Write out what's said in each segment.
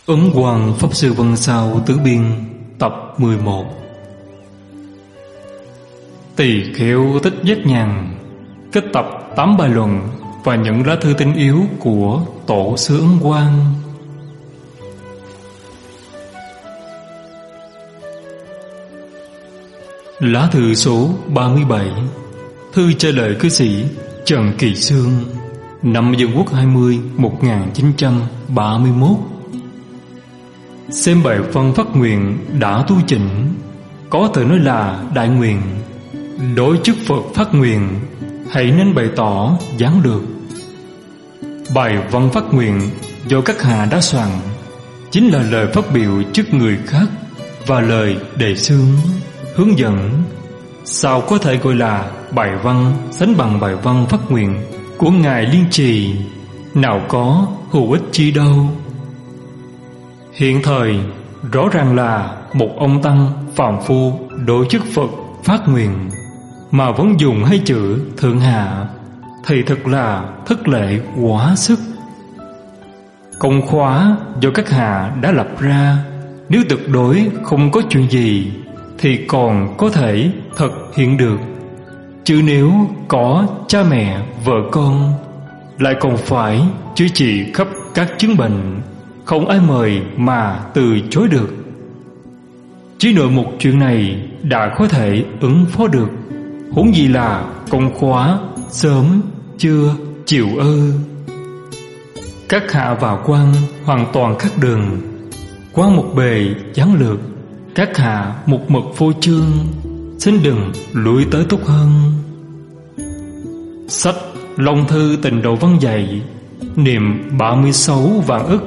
Ấn Quang Pháp Sư Văn Sao Tứ Biên tập 11. Tỳ Kheo Tích Giác Nhàn kết tập 8 bài luận và những lá thư tín yếu của Tổ sư Ấn Quang. Lá thư số 37. Thư trả lời cư sĩ Trần Kỳ Sương, năm Dân Quốc 20 1931. Xem bài văn phát nguyện đã tu chỉnh, có thể nói là đại nguyện. Đối chức Phật phát nguyện, hãy nên bày tỏ giảng được. Bài văn phát nguyện do các hạ đã soạn chính là lời phát biểu trước người khác và lời đề xướng, hướng dẫn. Sao có thể gọi là bài văn sánh bằng bài văn phát nguyện của Ngài Liên Trì? Nào có hữu ích chi đâu. Hiện thời rõ ràng là một ông tăng phàm phu đối chức Phật phát nguyện mà vẫn dùng hai chữ thượng hạ thì thật là thất lễ quá sức. Công khóa do các hạ đã lập ra, nếu tuyệt đối không có chuyện gì thì còn có thể thực hiện được. Chứ nếu có cha mẹ, vợ con, lại còn phải chữa trị khắp các chứng bệnh, không ai mời mà từ chối được. Chỉ nội một chuyện này đã có thể ứng phó được, huống gì là công khóa sớm chưa chịu ơ. Các hạ vào quan hoàn toàn khác đường, quan một bề giản lược, các hạ một mực phô trương, xin đừng lùi tới tốt hơn. Sách Long Thư Tịnh Độ Văn dạy niệm 36 vạn ức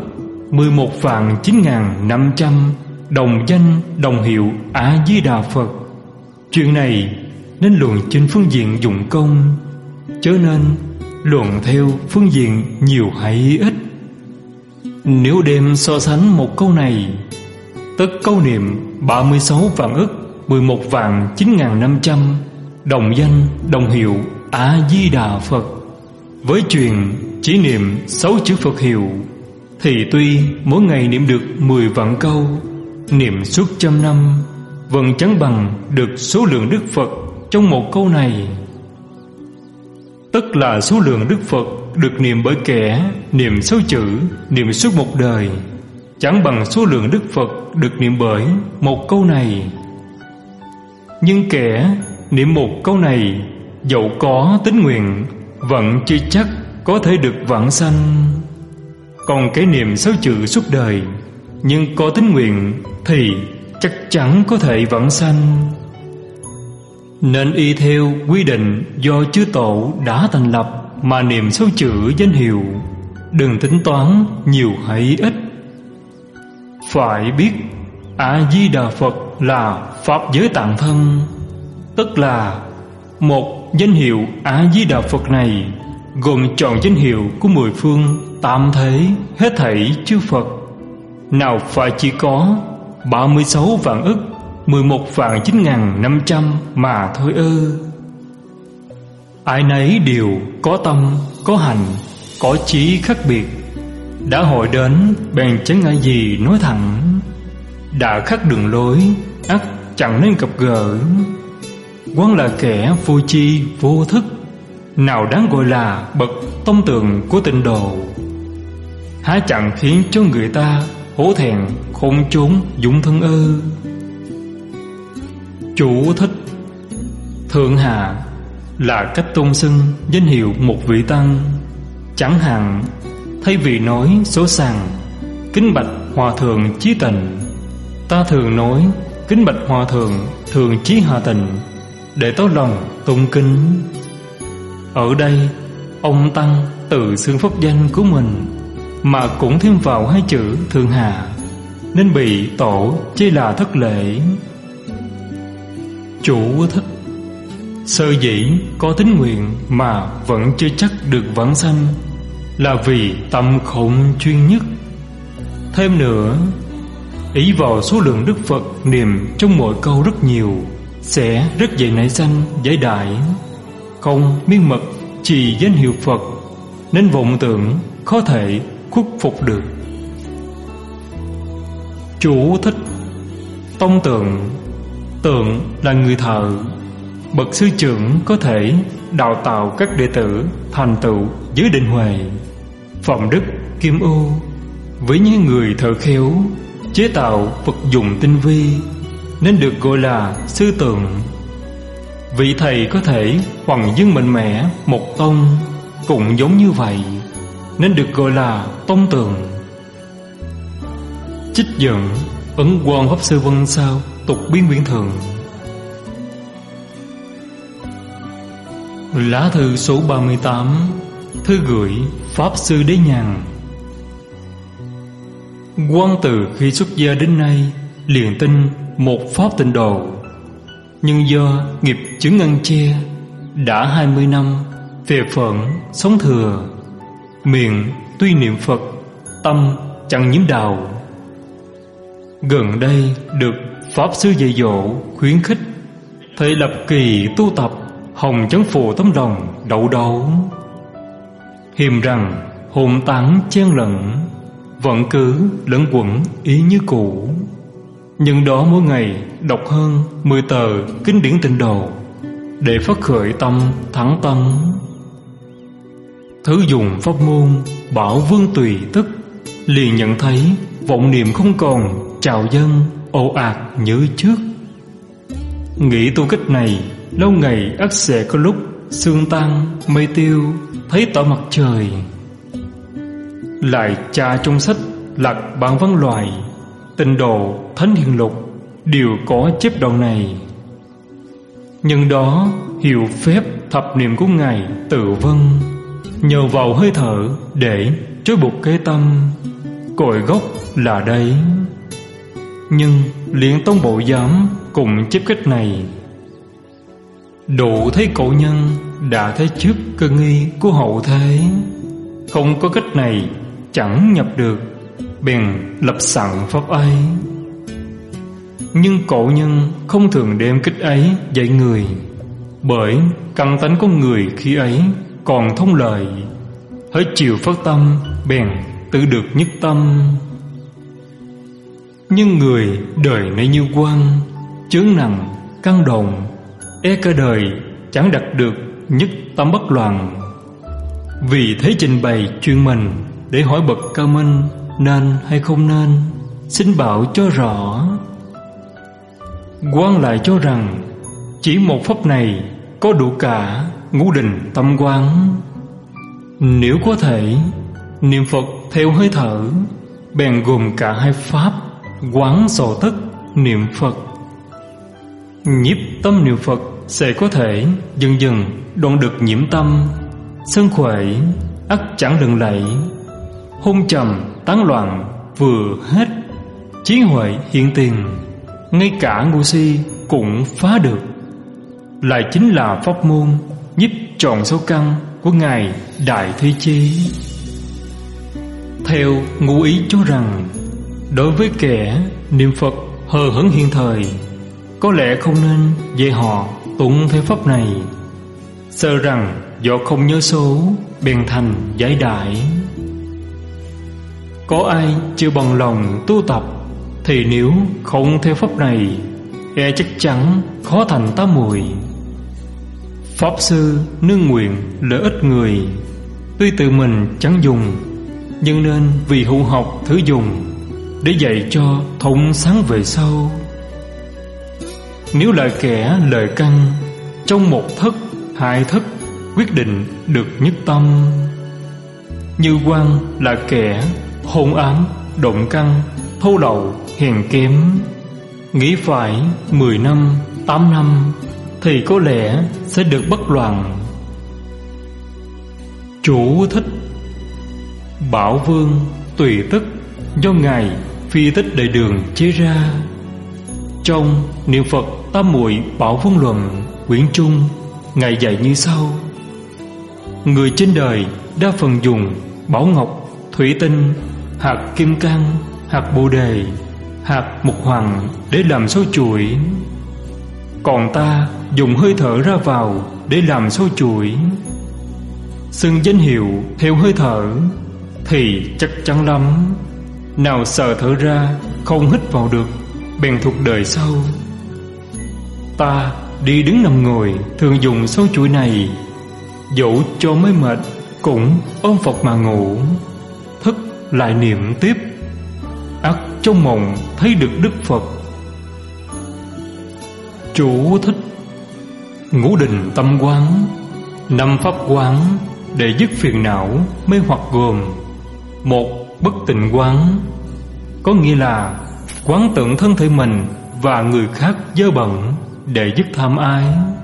11.9.500 đồng danh đồng hiệu A Di Đà Phật. Chuyện này nên luận trên phương diện dụng công, chớ nên luận theo phương diện nhiều hay ít. Nếu đem so sánh một câu này, tức câu niệm 36 vạn ức 11.9.500 đồng danh đồng hiệu A Di Đà Phật với chuyện chỉ niệm 6 chữ Phật hiệu, thì tuy mỗi ngày niệm được 10 vạn câu, niệm suốt 100 năm vẫn chẳng bằng được số lượng Đức Phật trong một câu này. Tức là số lượng Đức Phật được niệm bởi kẻ niệm 6 chữ, niệm suốt một đời, chẳng bằng số lượng Đức Phật được niệm bởi một câu này. Nhưng kẻ niệm một câu này dẫu có tín nguyện vẫn chưa chắc có thể được vãng sanh. Còn kẻ niệm 6 chữ suốt đời nhưng có tín nguyện thì chắc chắn có thể vãng sanh. Nên y theo quy định do chư tổ đã thành lập mà niệm 6 chữ danh hiệu, đừng tính toán nhiều hay ít. Phải biết A Di Đà Phật là pháp giới tạng thân, tức là một danh hiệu A Di Đà Phật này gồm trọn danh hiệu của 10 phương tam thế hết thảy chư Phật, nào phải chỉ có 36 vạn ức 11.9.500 mà thôi ư. Ai nấy đều có tâm, có hành, có chí khác biệt. Đã hội đến bèn chẳng ngại gì nói thẳng. Đã khác đường lối ắt chẳng nên gặp gỡ. Quán là kẻ vô tri vô thức, nào đáng gọi là bậc tông tượng của tịnh độ. Há chẳng khiến cho người ta hổ thẹn khôn trốn dũng thân ư. Chú thích: thượng hạ là cách tôn xưng danh hiệu một vị tăng. Chẳng hạn thay vì nói số sàng kính bạch hòa thượng chí tịnh, ta thường nói kính bạch hòa thượng thường chí hà tịnh để tỏ lòng tôn kính. Ở đây ông tăng tự xưng pháp danh của mình mà cũng thêm vào hai chữ thượng hạ, nên bị tổ chê là thất lễ. Chủ thích: sở dĩ có tín nguyện mà vẫn chưa chắc được vãng sanh là vì tâm không chuyên nhất. Thêm nữa, ý vào số lượng Đức Phật niệm trong mỗi câu rất nhiều sẽ rất dễ nảy sanh giải đại, không miên mật trì danh hiệu Phật, nên vọng tưởng khó thể khuất phục được. Chú thích: tông tượng. Tượng là người thợ. Bậc sư trưởng có thể đào tạo các đệ tử thành tựu giới định huệ, phẩm đức, kim ưu. Với những người thợ khéo chế tạo vật dụng tinh vi nên được gọi là sư tượng. Vị thầy có thể hoằng dưng mạnh mẽ một tông cũng giống như vậy nên được gọi là tông tượng. Trích dẫn Ấn Quang Pháp Sư Văn Sao Tục Biên Viễn Thường. Lá thư số 38. Thư gửi Pháp Sư Đế Nhàn. Quan từ khi xuất gia đến nay liền tin một pháp tịnh độ, nhưng do nghiệp chướng ngăn che, đã 20 năm về phận sống thừa, miệng tuy niệm Phật, tâm chẳng nhiễm đạo. Gần đây được Pháp Sư dạy dỗ khuyến khích, thể lập kỳ tu tập, hồng chấn phù tấm lòng đậu đấu. Hiềm rằng hồn tán chen lẫn, vẫn cứ lẫn quẩn ý như cũ. Nhưng đó mỗi ngày đọc hơn 10 tờ kinh điển tịnh độ để phát khởi tâm thẳng tấn. Thử dùng pháp môn bảo vương tùy tức, liền nhận thấy vọng niệm không còn trào dâng ồ ạt như trước. Nghĩ tu cách này lâu ngày ắt sẽ có lúc sương tan mây tiêu, thấy tỏ mặt trời. Lại tra trong sách Lạc Bản Văn Loại, Tịnh Độ Thánh Hiền Lục đều có chép đoạn này. Nhưng đó hiệu phép thập niệm của Ngài Tự Vân, nhờ vào hơi thở để trói buộc cái tâm, cội gốc là đây. Nhưng liền tông bộ giám cùng chép cách này. Đủ thấy cổ nhân đã thấy trước cơ nghi của hậu thế, không có cách này chẳng nhập được, bèn lập sẵn pháp ấy. Nhưng cổ nhân không thường đem cách ấy dạy người, bởi căn tánh con người khi ấy còn thông lợi, hễ chịu phát tâm bèn tự được nhất tâm. Nhưng người đời nay như quan, chướng nặng căn đồng, e cả đời chẳng đạt được nhất tâm bất loạn. Vì thế trình bày chuyên mình để hỏi bậc cao minh nên hay không nên, xin bảo cho rõ. Quan lại cho rằng chỉ một pháp này có đủ cả ngũ định tâm quán. Nếu có thể niệm Phật theo hơi thở, bèn gồm cả hai pháp quán sổ tức niệm Phật. Nhiếp tâm niệm Phật sẽ có thể dần dần đoạn được nhiễm tâm, sân khuệ ắt chẳng đừng lạy, hôn trầm tán loạn vừa hết, trí huệ hiện tiền, ngay cả ngu si cũng phá được. Lại chính là pháp môn nhiếp trọn sáu căn của Ngài Đại Thế Chí. Theo ngụ ý cho rằng, đối với kẻ niệm Phật hờ hững hiện thời, có lẽ không nên dạy họ tụng theo pháp này, sợ rằng do không nhớ số bèn thành giải đại. Có ai chưa bằng lòng tu tập thì nếu không theo pháp này, e chắc chắn khó thành tám muội. Pháp sư nương nguyện lợi ích người, tuy tự mình chẳng dùng, nhưng nên vì hữu học thử dùng, để dạy cho thông sáng về sau. Nếu là kẻ lời căn, trong một thức hai thức quyết định được nhất tâm. Như Quan là kẻ hôn ám động căn, thô lậu hèn kém, nghĩ phải 10 năm 8 năm thì có lẽ sẽ được bất loạn. Chú thích: Bảo Vương tùy tức do Ngài Phi Tích Đại Đường chế ra. Trong Niệm Phật Tam Muội Bảo Vương Luận quyển trung, Ngài dạy như sau: người trên đời đa phần dùng bảo ngọc, thủy tinh, hạt kim cang, hạt bồ đề, hạt mục hoàng để làm sâu chuỗi. Còn ta dùng hơi thở ra vào để làm sâu chuỗi. Xưng danh hiệu theo hơi thở thì chắc chắn lắm, nào sợ thở ra không hít vào được, bèn thuộc đời sau. Ta đi đứng nằm ngồi thường dùng sâu chuỗi này, dẫu cho mới mệt cũng ôm Phật mà ngủ. Thức lại niệm tiếp, ắt trong mộng thấy được Đức Phật. Chú thích: ngũ định tâm quán, 5 pháp quán để dứt phiền não mê hoặc gồm: 1. Bất tịnh quán, có nghĩa là quán tưởng thân thể mình và người khác dơ bẩn để dứt tham ái.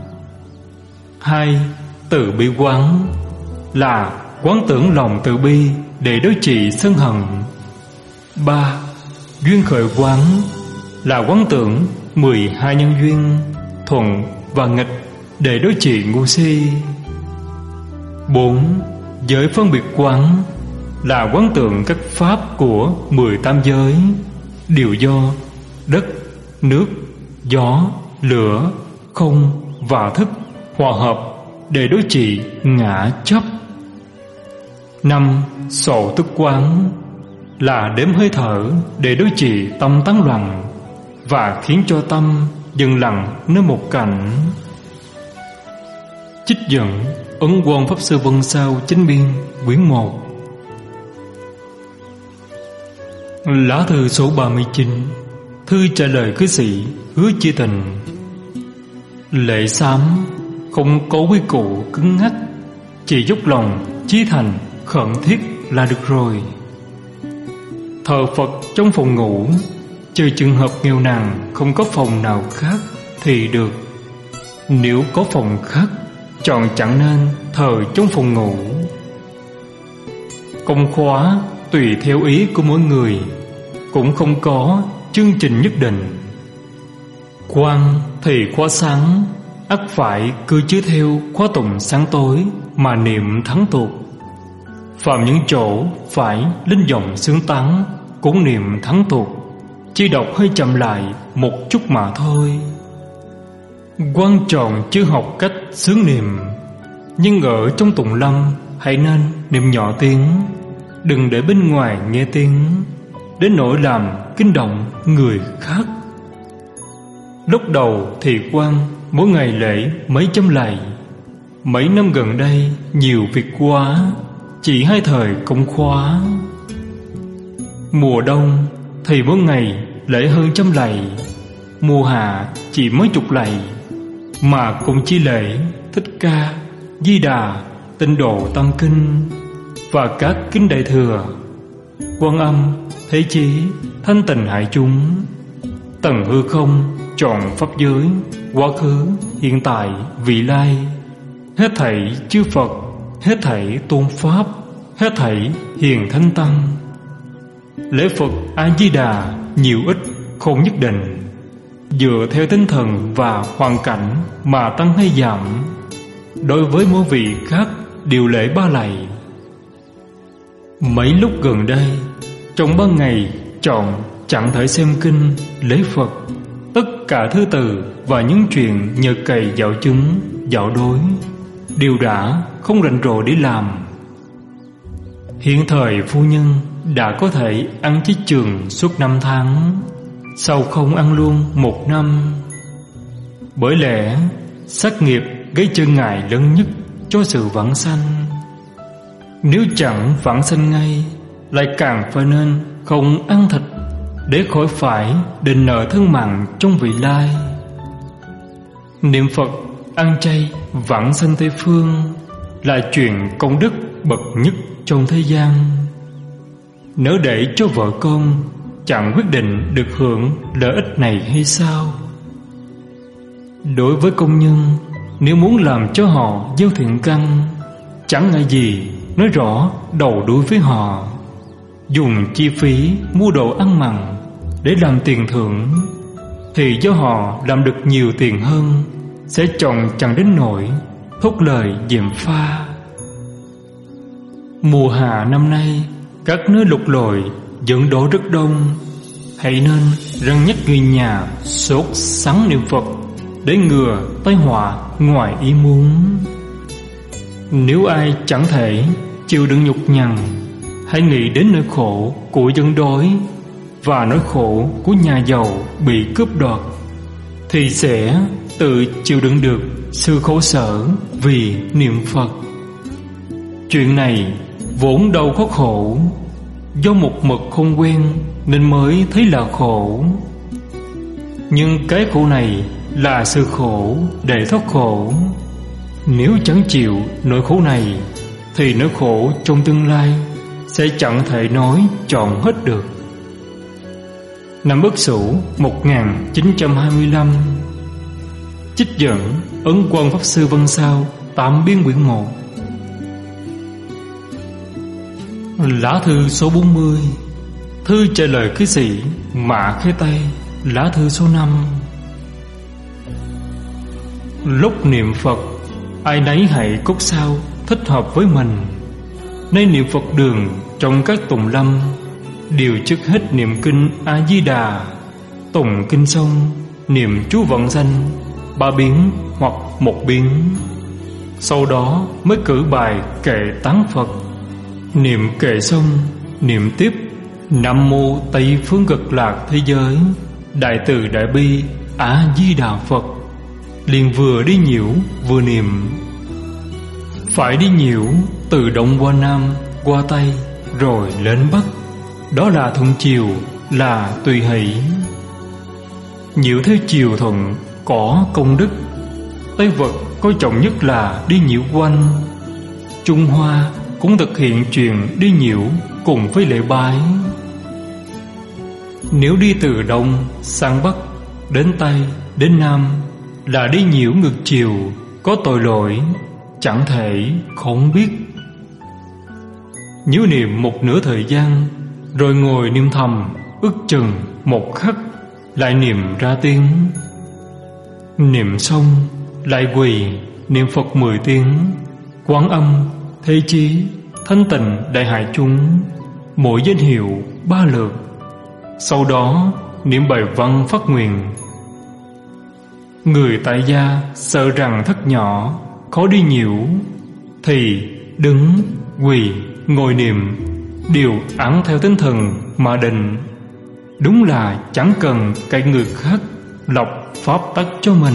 2. Từ bi quán, là quán tưởng lòng từ bi để đối trị sân hận. 3. Duyên khởi quán, là quán tưởng 12 nhân duyên thuận và nghịch để đối trị ngu si. 4. Giới phân biệt quán, là quán tưởng các pháp của 18 giới, đều do đất, nước, gió, lửa, không và thức hòa hợp để đối trị ngã chấp. 5. Sổ tức quán, là đếm hơi thở để đối trị tâm tán loạn và khiến cho tâm dừng lặng nơi một cảnh. Trích dẫn Ấn Quang Pháp Sư Vân Sao Chánh Biên quyển 1. Lá thư số 39, thư trả lời cư sĩ Hứa Chi Tình. Lễ xám không có quy củ cứng ngắc, chỉ dốc lòng chí thành khẩn thiết là được rồi. Thờ Phật trong phòng ngủ, trừ trường hợp nghèo nàn không có phòng nào khác thì được. Nếu có phòng khác, chọn chẳng nên thờ trong phòng ngủ. Công khóa tùy theo ý của mỗi người, cũng không có chương trình nhất định. Quan thì khóa sáng, ắt phải cứ chiếu theo khóa tụng sáng tối mà niệm thắng tục. Phạm những chỗ phải linh giọng xướng tán cũng niệm thắng tục, chỉ đọc hơi chậm lại một chút mà thôi. Quan trọng chưa học cách xướng niệm, nhưng ở trong tụng lâm hãy nên niệm nhỏ tiếng, đừng để bên ngoài nghe tiếng, đến nỗi làm kinh động người khác. Lúc đầu thì quan mỗi ngày lễ mấy trăm lạy, mấy năm gần đây nhiều việc quá, chỉ 2 thời công khóa. Mùa đông thì mỗi ngày lễ hơn 100 lạy, mùa hạ chỉ mấy chục lạy, mà cũng chỉ lễ Thích Ca, Di Đà, Tịnh Độ Tâm Kinh và các kinh Đại Thừa, Quan Âm, Thế Chí, Thanh Tịnh Hải Chúng, Tầng Hư Không, Trọn Pháp Giới, Quá Khứ, Hiện Tại, Vị Lai, hết thảy chư Phật, hết thảy tôn Pháp, hết thảy hiền thánh tăng. Lễ Phật A-di-đà nhiều ít không nhất định, dựa theo tinh thần và hoàn cảnh mà tăng hay giảm. Đối với mỗi vị khác đều lễ 3 lạy. Mấy lúc gần đây, trong 3 ngày chọn chẳng thể xem kinh, lễ Phật, tất cả thứ từ và những chuyện nhờ cày dạo chứng, dạo đối đều đã không rảnh rỗi để làm. Hiện thời phu nhân đã có thể ăn chí trường suốt 5 tháng, sau không ăn luôn 1 năm. Bởi lẽ sát nghiệp gây trở ngại lớn nhất cho sự vãng sanh. Nếu chẳng vãng sanh ngay, lại càng phải nên không ăn thịt để khỏi phải đền nợ thân mạng trong vị lai. Niệm Phật, ăn chay, vãng sanh Tây Phương là chuyện công đức bậc nhất trong thế gian. Nếu để cho vợ con, chẳng quyết định được hưởng lợi ích này hay sao? Đối với công nhân, nếu muốn làm cho họ gieo thiện căn, chẳng ngại gì nói rõ đầu đuôi với họ, dùng chi phí mua đồ ăn mặn để làm tiền thưởng, thì do họ làm được nhiều tiền hơn, sẽ chọn chẳng đến nỗi thốt lời gièm pha. Mùa hạ năm nay, các nơi lục lội dẫn đổ rất đông, hãy nên răn nhắc người nhà sốt sắng niệm Phật để ngừa tai họa ngoài ý muốn. Nếu ai chẳng thể chịu đựng nhục nhằn, hãy nghĩ đến nỗi khổ của dân đói, và nỗi khổ của nhà giàu bị cướp đoạt, thì sẽ tự chịu đựng được sự khổ sở vì niệm Phật. Chuyện này vốn đâu có khổ, do một mực không quen nên mới thấy là khổ. Nhưng cái khổ này là sự khổ để thoát khổ. Nếu chẳng chịu nỗi khổ này thì nỗi khổ trong tương lai sẽ chẳng thể nói trọn hết được. Năm Ất Sửu 1925. Trích dẫn Ấn Quang Pháp Sư Văn Sao, Tạm Biên quyển 1. Lá thư số 40. Thư trả lời cư sĩ Mã Khê Tây. Lá thư số 5. Lúc niệm Phật, ai nấy hãy cốt sao thích hợp với mình. Nay niệm Phật đường trong các tùng lâm, đều trước hết niệm kinh A Di Đà. Tùng kinh xong, niệm chú vận danh 3 biến hoặc 1 biến. Sau đó mới cử bài kệ tán Phật. Niệm kệ xong, niệm tiếp Nam Mô Tây Phương Cực Lạc Thế Giới Đại Từ Đại Bi A Di Đà Phật. Liền vừa đi nhiễu vừa niệm. Phải đi nhiễu từ Đông qua Nam, qua Tây rồi lên Bắc. Đó là thuận chiều, là tùy hỷ. Nhiễu theo chiều thuận có công đức. Tây vật coi trọng nhất là đi nhiễu quanh. Trung Hoa cũng thực hiện chuyện đi nhiễu cùng với lễ bái. Nếu đi từ Đông sang Bắc, đến Tây đến Nam là đi nhiễu ngược chiều, có tội lỗi, chẳng thể không biết. Nếu niệm một nửa thời gian, rồi ngồi niệm thầm ước chừng 1 khắc, lại niệm ra tiếng. Niệm xong lại quỳ niệm Phật 10 tiếng. Quán Âm, Thế Chí, Thanh Tịnh Đại Hải chúng, mỗi danh hiệu 3 lượt. Sau đó niệm bài văn phát nguyện. Người tại gia sợ rằng thất nhỏ, khó đi nhiễu, thì đứng, quỳ, ngồi niệm đều ẵn theo tinh thần mà định. Đúng là chẳng cần cái người khác lọc pháp tắc cho mình.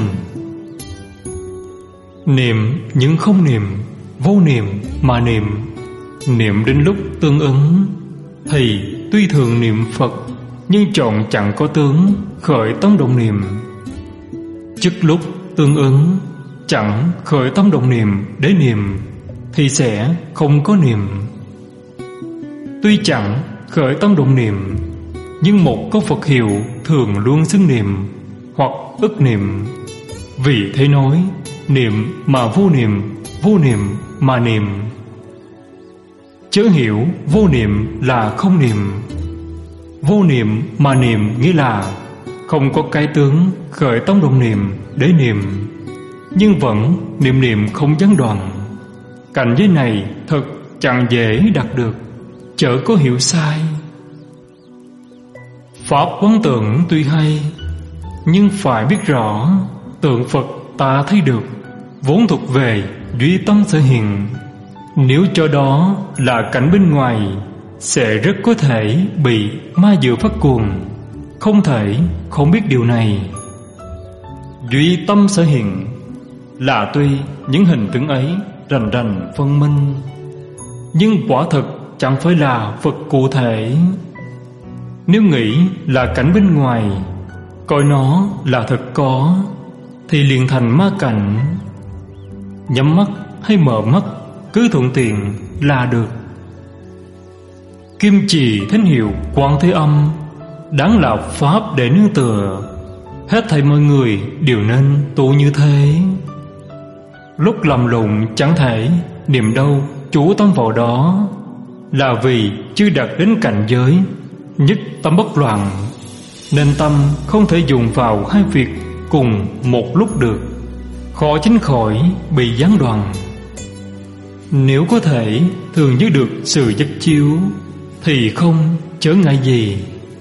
Niệm nhưng không niệm, vô niệm mà niệm. Niệm đến lúc tương ứng thì tuy thường niệm Phật, nhưng chọn chẳng có tướng khởi tâm động niệm. Trước lúc tương ứng chẳng khởi tâm động niệm để niệm thì sẽ không có niệm. Tuy chẳng khởi tâm động niệm, nhưng một câu Phật hiệu thường luôn xưng niệm hoặc ức niệm. Vì thế nói niệm mà vô niệm, vô niệm mà niệm. Chớ hiểu vô niệm là không niệm. Vô niệm mà niệm nghĩa là không có cái tướng khởi tâm động niệm để niệm, nhưng vẫn niệm niệm không gián đoạn. Cảnh giới này thật chẳng dễ đạt được, chớ có hiểu sai. Pháp quán tưởng tuy hay, nhưng phải biết rõ tượng Phật ta thấy được vốn thuộc về duy tâm sở hiện. Nếu cho đó là cảnh bên ngoài, sẽ rất có thể bị ma dựa phát cuồng, không thể không biết điều này. Duy tâm sở hiện là tuy những hình tướng ấy rành rành phân minh, nhưng quả thực chẳng phải là Phật cụ thể. Nếu nghĩ là cảnh bên ngoài, coi nó là thật có, thì liền thành ma cảnh. Nhắm mắt hay mở mắt cứ thuận tiện là được. Kim trì thánh hiệu Quan Thế Âm đáng là pháp để nương tựa. Hết thảy mọi người đều nên tu như thế. Lúc lầm lụng chẳng thể niệm đâu chú tâm vào đó, là vì chưa đạt đến cảnh giới nhất tâm bất loạn, nên tâm không thể dùng vào hai việc cùng một lúc được, khó tránh khỏi bị gián đoạn. Nếu có thể thường giữ được sự giác chiếu thì không chớ ngại gì.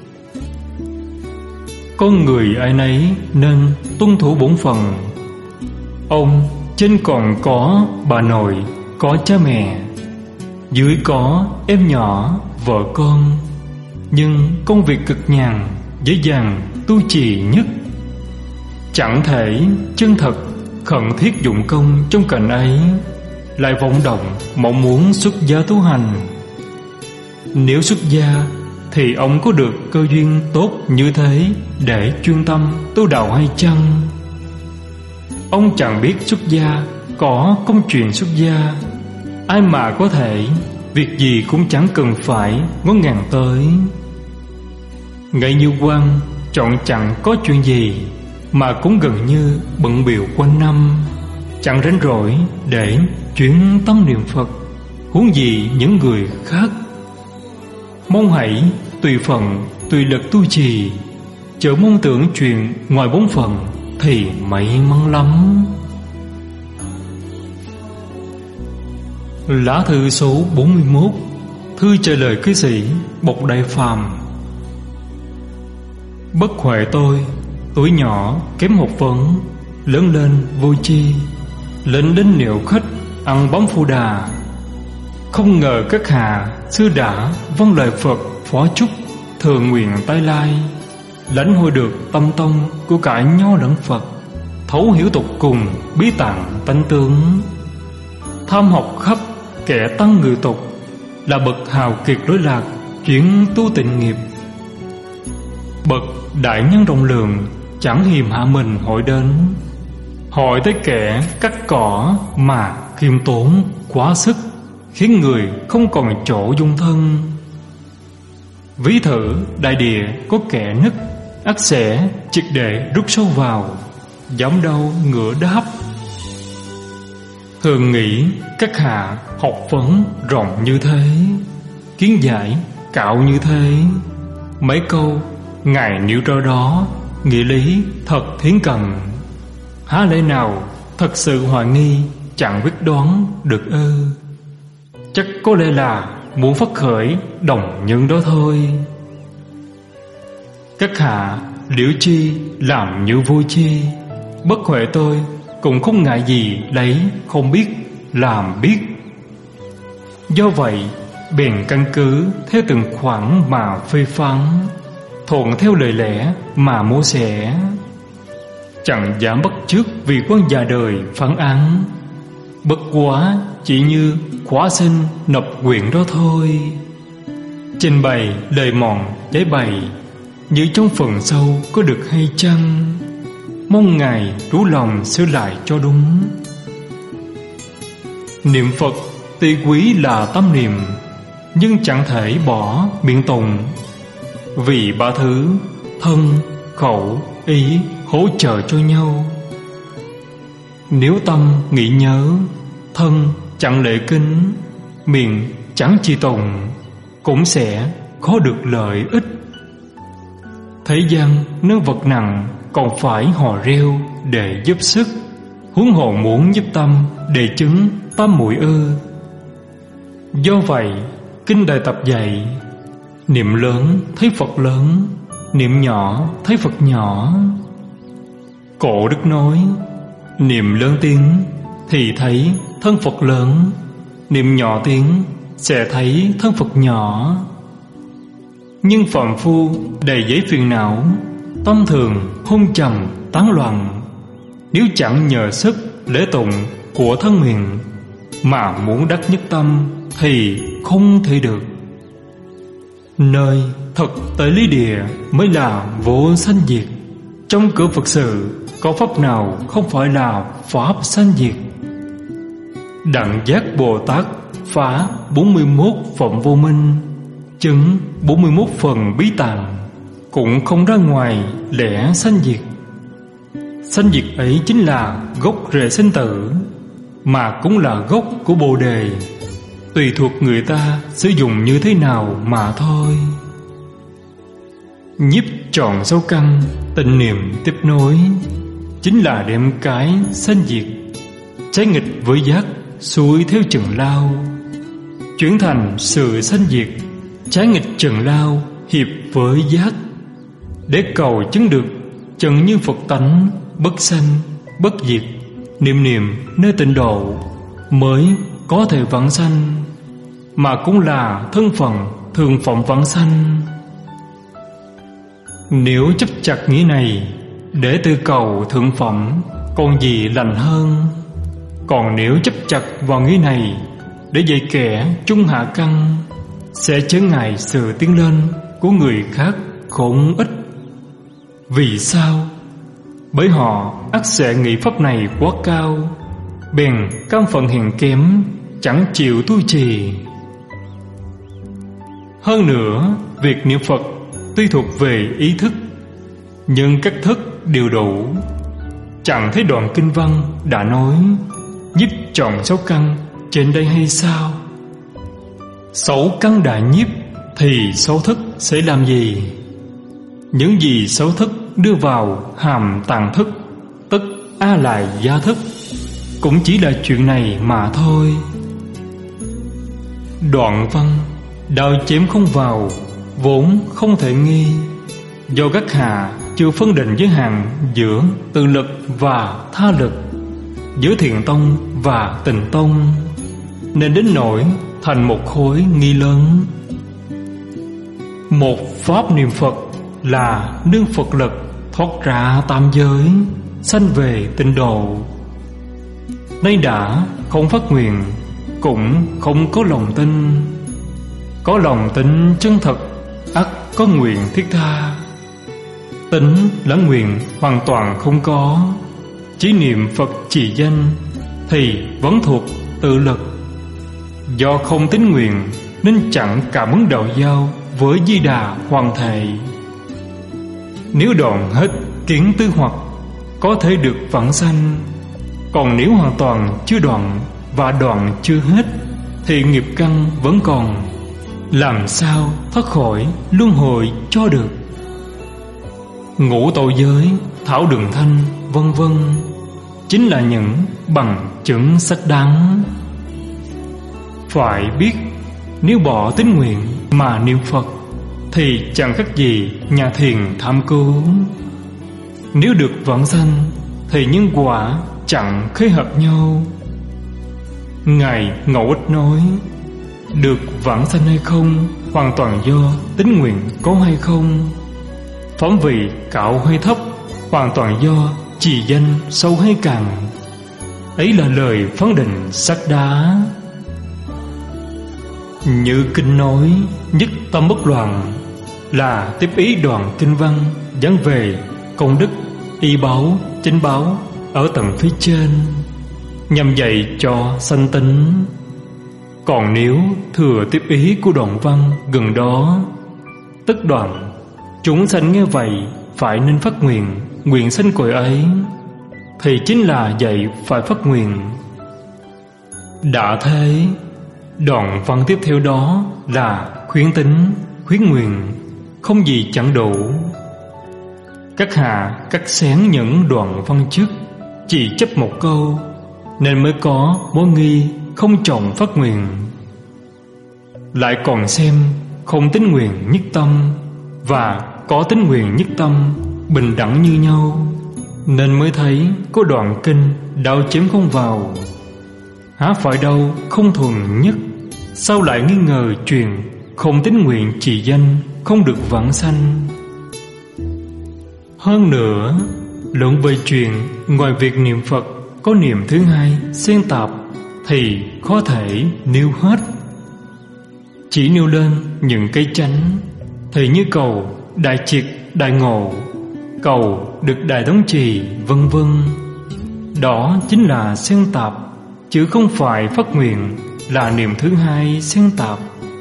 Con người ai nấy nên tuân thủ bổn phận. Ông trên còn có bà nội, có cha mẹ, dưới có em nhỏ, vợ con. nhưng công việc cực nhàn, dễ dàng tu trì nhất. Chẳng thể chân thật khẩn thiết dụng công trong cảnh ấy, lại vọng động mong muốn xuất gia tu hành. Nếu xuất gia thì ông có được cơ duyên tốt như thế để chuyên tâm tu đạo hay chăng? Ông chẳng biết xuất gia có công chuyện xuất gia, ai mà có thể việc gì cũng chẳng cần phải ngó ngàng tới. Ngay như quan chọn chẳng có chuyện gì mà cũng gần như bận bịu quanh năm, chẳng rảnh rỗi để chuyên tâm niệm Phật, huống gì những người khác. Mong hãy tùy phận tùy lực tu trì, chớ mong tưởng chuyện ngoài bổn phận thì may mắn lắm. Lá thư số 41, thư trả lời cư sĩ Bộc Đại Phàm. Bất huệ tôi, tuổi nhỏ kém học vấn, lớn lên vô tri, lên đến liệu khách ăn bóng phu đà. Không ngờ các hạ xưa đã vâng lời Phật phó chúc, thường nguyện tái lai, lãnh hội được tâm tông của cả Nho lẫn Phật, thấu hiểu tục cùng bí tạng tánh tướng. Tham học khắp kẻ tăng người tục, là bậc hào kiệt đối lạc chuyến tu tịnh nghiệp. Bậc đại nhân rộng lượng chẳng hiềm hạ mình hội đến, hỏi tới kẻ cắt cỏ mà khiêm tốn quá sức, khiến người không còn chỗ dung thân. Ví thử đại địa có kẻ nứt, ắt sẽ triệt để rút sâu vào, dám đâu ngựa đáp. Thường nghĩ các hạ học vấn rộng như thế, kiến giải cạo như thế, mấy câu ngài nêu ra đó nghĩa lý thật thiến cần, há lẽ nào thật sự hoài nghi chẳng biết đoán được ư? Chắc có lẽ là muốn phát khởi đồng nhân đó thôi. Các hạ liễu chi làm như vô chi, bất huệ tôi cũng không ngại gì lấy không biết làm biết. Do vậy bèn căn cứ theo từng khoảng mà phê phán, thuận theo lời lẽ mà mô xẻ, chẳng dám bắt chước vì quan già đời phán án, bất quá chỉ như khóa sinh nộp quyển đó thôi. Trình bày lời mòn giấy bày, như trong phần sâu có được hay chăng? Mong ngài rủ lòng sửa lại cho đúng. Niệm Phật tuy quý là tâm niệm, nhưng chẳng thể bỏ miệng tụng, vì ba thứ thân, khẩu, ý hỗ trợ cho nhau. Nếu tâm nghĩ nhớ, thân chẳng lễ kính, miệng chẳng chi tùng, cũng sẽ có được lợi ích. Thế gian nếu vật nặng còn phải hò reo để giúp sức, huống hồ muốn giúp tâm để chứng tam muội ư? Do vậy kinh Đại Tập dạy: niệm lớn thấy Phật lớn, niệm nhỏ thấy Phật nhỏ. Cổ đức nói: niệm lớn tiếng thì thấy thân Phật lớn, niệm nhỏ tiếng sẽ thấy thân Phật nhỏ. Nhưng phàm phu đầy giấy phiền não, tâm thường hôn trầm tán loạn, nếu chẳng nhờ sức lễ tụng của thân miệng mà muốn đắc nhất tâm thì không thể được. Nơi thật tới lý địa mới là vô sanh diệt. Trong cửa Phật sự có pháp nào không phải là pháp sanh diệt? Đặng Giác Bồ Tát phá 41 phẩm vô minh, chứng 41 phần bí tạng, cũng không ra ngoài lẽ sanh diệt. Sanh diệt ấy chính là gốc rễ sinh tử, mà cũng là gốc của Bồ Đề, tùy thuộc người ta sử dụng như thế nào mà thôi. Nhiếp trọn sâu căn, tịnh niệm tiếp nối, chính là đem cái sanh diệt, trái nghịch với giác xuôi theo chừng lao, chuyển thành sự sanh diệt, trái nghịch chừng lao hiệp với giác, để cầu chứng được chân như Phật tánh, bất sanh bất diệt, niệm niệm nơi tịnh độ mới có thể vãng sanh, mà cũng là thân phận thường phận vãng sanh. Nếu chấp chặt nghĩa này để tư cầu thượng phẩm, còn gì lành hơn. Còn nếu chấp chặt vào nghĩa này để dạy kẻ trung hạ căn, sẽ chướng ngại sự tiến lên của người khác khôn ít. Vì sao? Bởi họ ắt sẽ nghĩ pháp này quá cao, bèn cam phận hèn kém, chẳng chịu tu trì. Hơn nữa, việc niệm Phật tuy thuộc về ý thức, nhưng các thức đều đủ. Chẳng thấy đoạn kinh văn đã nói nhiếp trọn 6 căn trên đây hay sao? 6 căn đã nhiếp thì 6 thức sẽ làm gì? Những gì 6 thức đưa vào hàm tàng thức, tức A Lại Gia thức, cũng chỉ là chuyện này mà thôi. Đoạn văn đao chém không vào vốn không thể nghi, do các hạ chưa phân định giới hạn giữa tự lực và tha lực, giữa thiện tông và tình tông, nên đến nỗi thành một khối nghi lớn. Một pháp niệm Phật là nương Phật lực thoát ra tam giới, sanh về tịnh độ. Nay đã không phát nguyện, cũng không có lòng tin. Có lòng tin chân thật, ắt có nguyện thiết tha. Tính lẫn nguyện hoàn toàn không có, chỉ niệm Phật trì danh thì vẫn thuộc tự lực. Do không tín nguyện nên chẳng cảm ứng đạo giao với Di Đà Hoàng thể. Nếu đoạn hết kiến tư hoặc, có thể được vãng sanh. Còn nếu hoàn toàn chưa đoạn và đoạn chưa hết, thì nghiệp căn vẫn còn, làm sao thoát khỏi luân hồi cho được. Ngũ tội giới, thảo đường thanh, vân vân, chính là những bằng chứng xác đáng. Phải biết, nếu bỏ tín nguyện mà niệm Phật thì chẳng khác gì nhà thiền tham cứu. Nếu được vãng sanh thì nhân quả chẳng khế hợp nhau. Ngài Ngẫu Ích nói, được vãng sanh hay không hoàn toàn do tín nguyện có hay không. Phẩm vị cao hay thấp hoàn toàn do trì danh sâu hay cạn. Ấy là lời phán định xác đá. Như kinh nói, nhất tâm bất loạn là tiếp ý đoạn kinh văn giảng về công đức, y báo, chánh báo ở tầng phía trên, nhằm dạy cho sanh tính. Còn nếu thừa tiếp ý của đoạn văn gần đó, tức đoạn chúng sanh nghe vậy phải nên phát nguyện, nguyện sanh cõi ấy, thì chính là dạy phải phát nguyện. Đã thế, đoạn văn tiếp theo đó là khuyến tính, khuyến nguyện, không gì chẳng đủ. Các hạ cắt xén những đoạn văn trước, chỉ chấp một câu, nên mới có mối nghi không trọng phát nguyện. Lại còn xem không tín nguyện nhất tâm và có tín nguyện nhất tâm bình đẳng như nhau, nên mới thấy có đoạn kinh đao chém không vào. Há phải đâu không thuần nhất, sao lại nghi ngờ truyền không tín nguyện trì danh không được vãng sanh. Hơn nữa, luận về chuyện ngoài việc niệm Phật có niệm thứ hai xen tạp thì khó thể nêu hết. Chỉ nêu lên những cái chánh thì như cầu đại triệt đại ngộ, cầu được đại thống trì, vân vân. Đó chính là xen tạp, chứ không phải phát nguyện là niệm thứ hai xen tạp.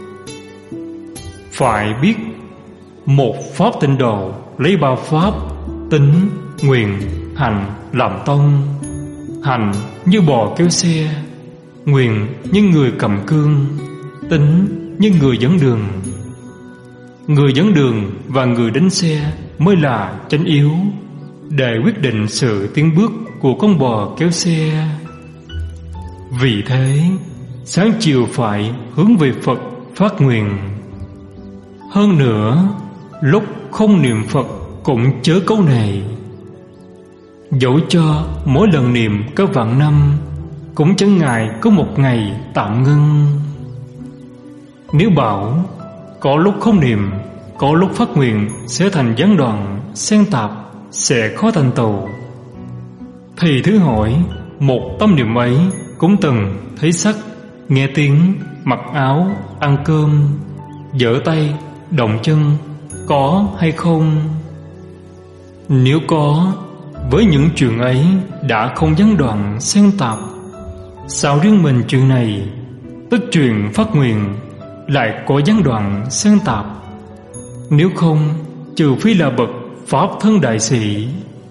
Phải biết, một pháp tịnh độ lấy ba pháp tính, nguyện, hành làm tông. Hành như bò kéo xe, nguyện như người cầm cương, tính như người dẫn đường. Người dẫn đường và người đánh xe mới là chánh yếu, để quyết định sự tiến bước của con bò kéo xe. Vì thế, sáng chiều phải hướng về Phật phát nguyện. Hơn nữa, lúc không niệm Phật cũng chớ câu nệ. Dẫu cho mỗi lần niệm có vạn năm, cũng chẳng ngại có một ngày tạm ngưng. Nếu bảo có lúc không niệm có lúc phát nguyện sẽ thành gián đoạn, xen tạp, sẽ khó thành tựu. Thì thứ hỏi, một tâm niệm ấy cũng từng thấy sắc, nghe tiếng, mặc áo, ăn cơm, giở tay, động chân, có hay không? Nếu có, với những chuyện ấy đã không gián đoạn xen tạp, sao riêng mình chuyện này, tức chuyện phát nguyện, lại có gián đoạn xen tạp? Nếu không, trừ phi là bậc pháp thân đại sĩ.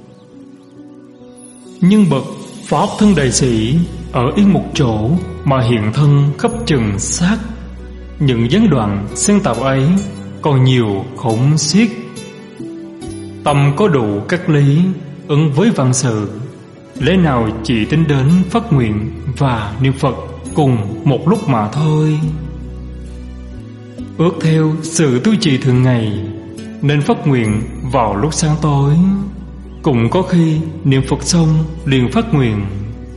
Nhưng bậc pháp thân đại sĩ ở yên một chỗ mà hiện thân khắp trần xác, những gián đoạn xen tạp ấy còn nhiều khủng xiết. Tâm có đủ các lý ứng với vạn sự, lẽ nào chỉ tính đến phát nguyện và niệm Phật cùng một lúc mà thôi. Ước theo sự tu trì thường ngày, nên phát nguyện vào lúc sáng tối, cũng có khi niệm Phật xong liền phát nguyện.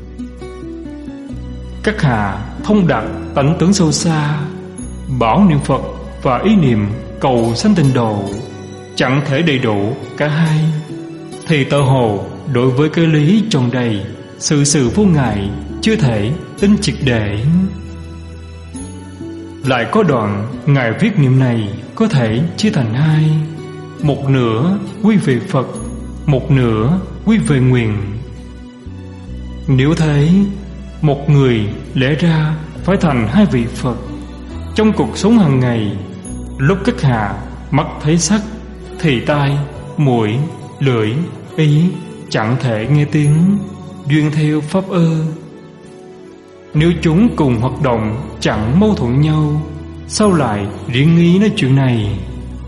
Các hạ thông đạt tánh tướng sâu xa, bảo niệm Phật và ý niệm cầu sanh tịnh độ chẳng thể đầy đủ cả hai, thì tự hồ đối với cái lý tròn đầy sự sự vô ngại chưa thể tin triệt để. Lại có đoạn ngài viết niệm này có thể chia thành hai, một nửa quy về Phật, một nửa quy về nguyện. Nếu thế, một người lẽ ra phải thành hai vị Phật. Trong cuộc sống hàng ngày, lúc các hạ mắt thấy sắc, thì tai, mũi, lưỡi, ý chẳng thể nghe tiếng, duyên theo pháp ơ. Nếu chúng cùng hoạt động chẳng mâu thuẫn nhau, sao lại riêng nghĩ nói chuyện này?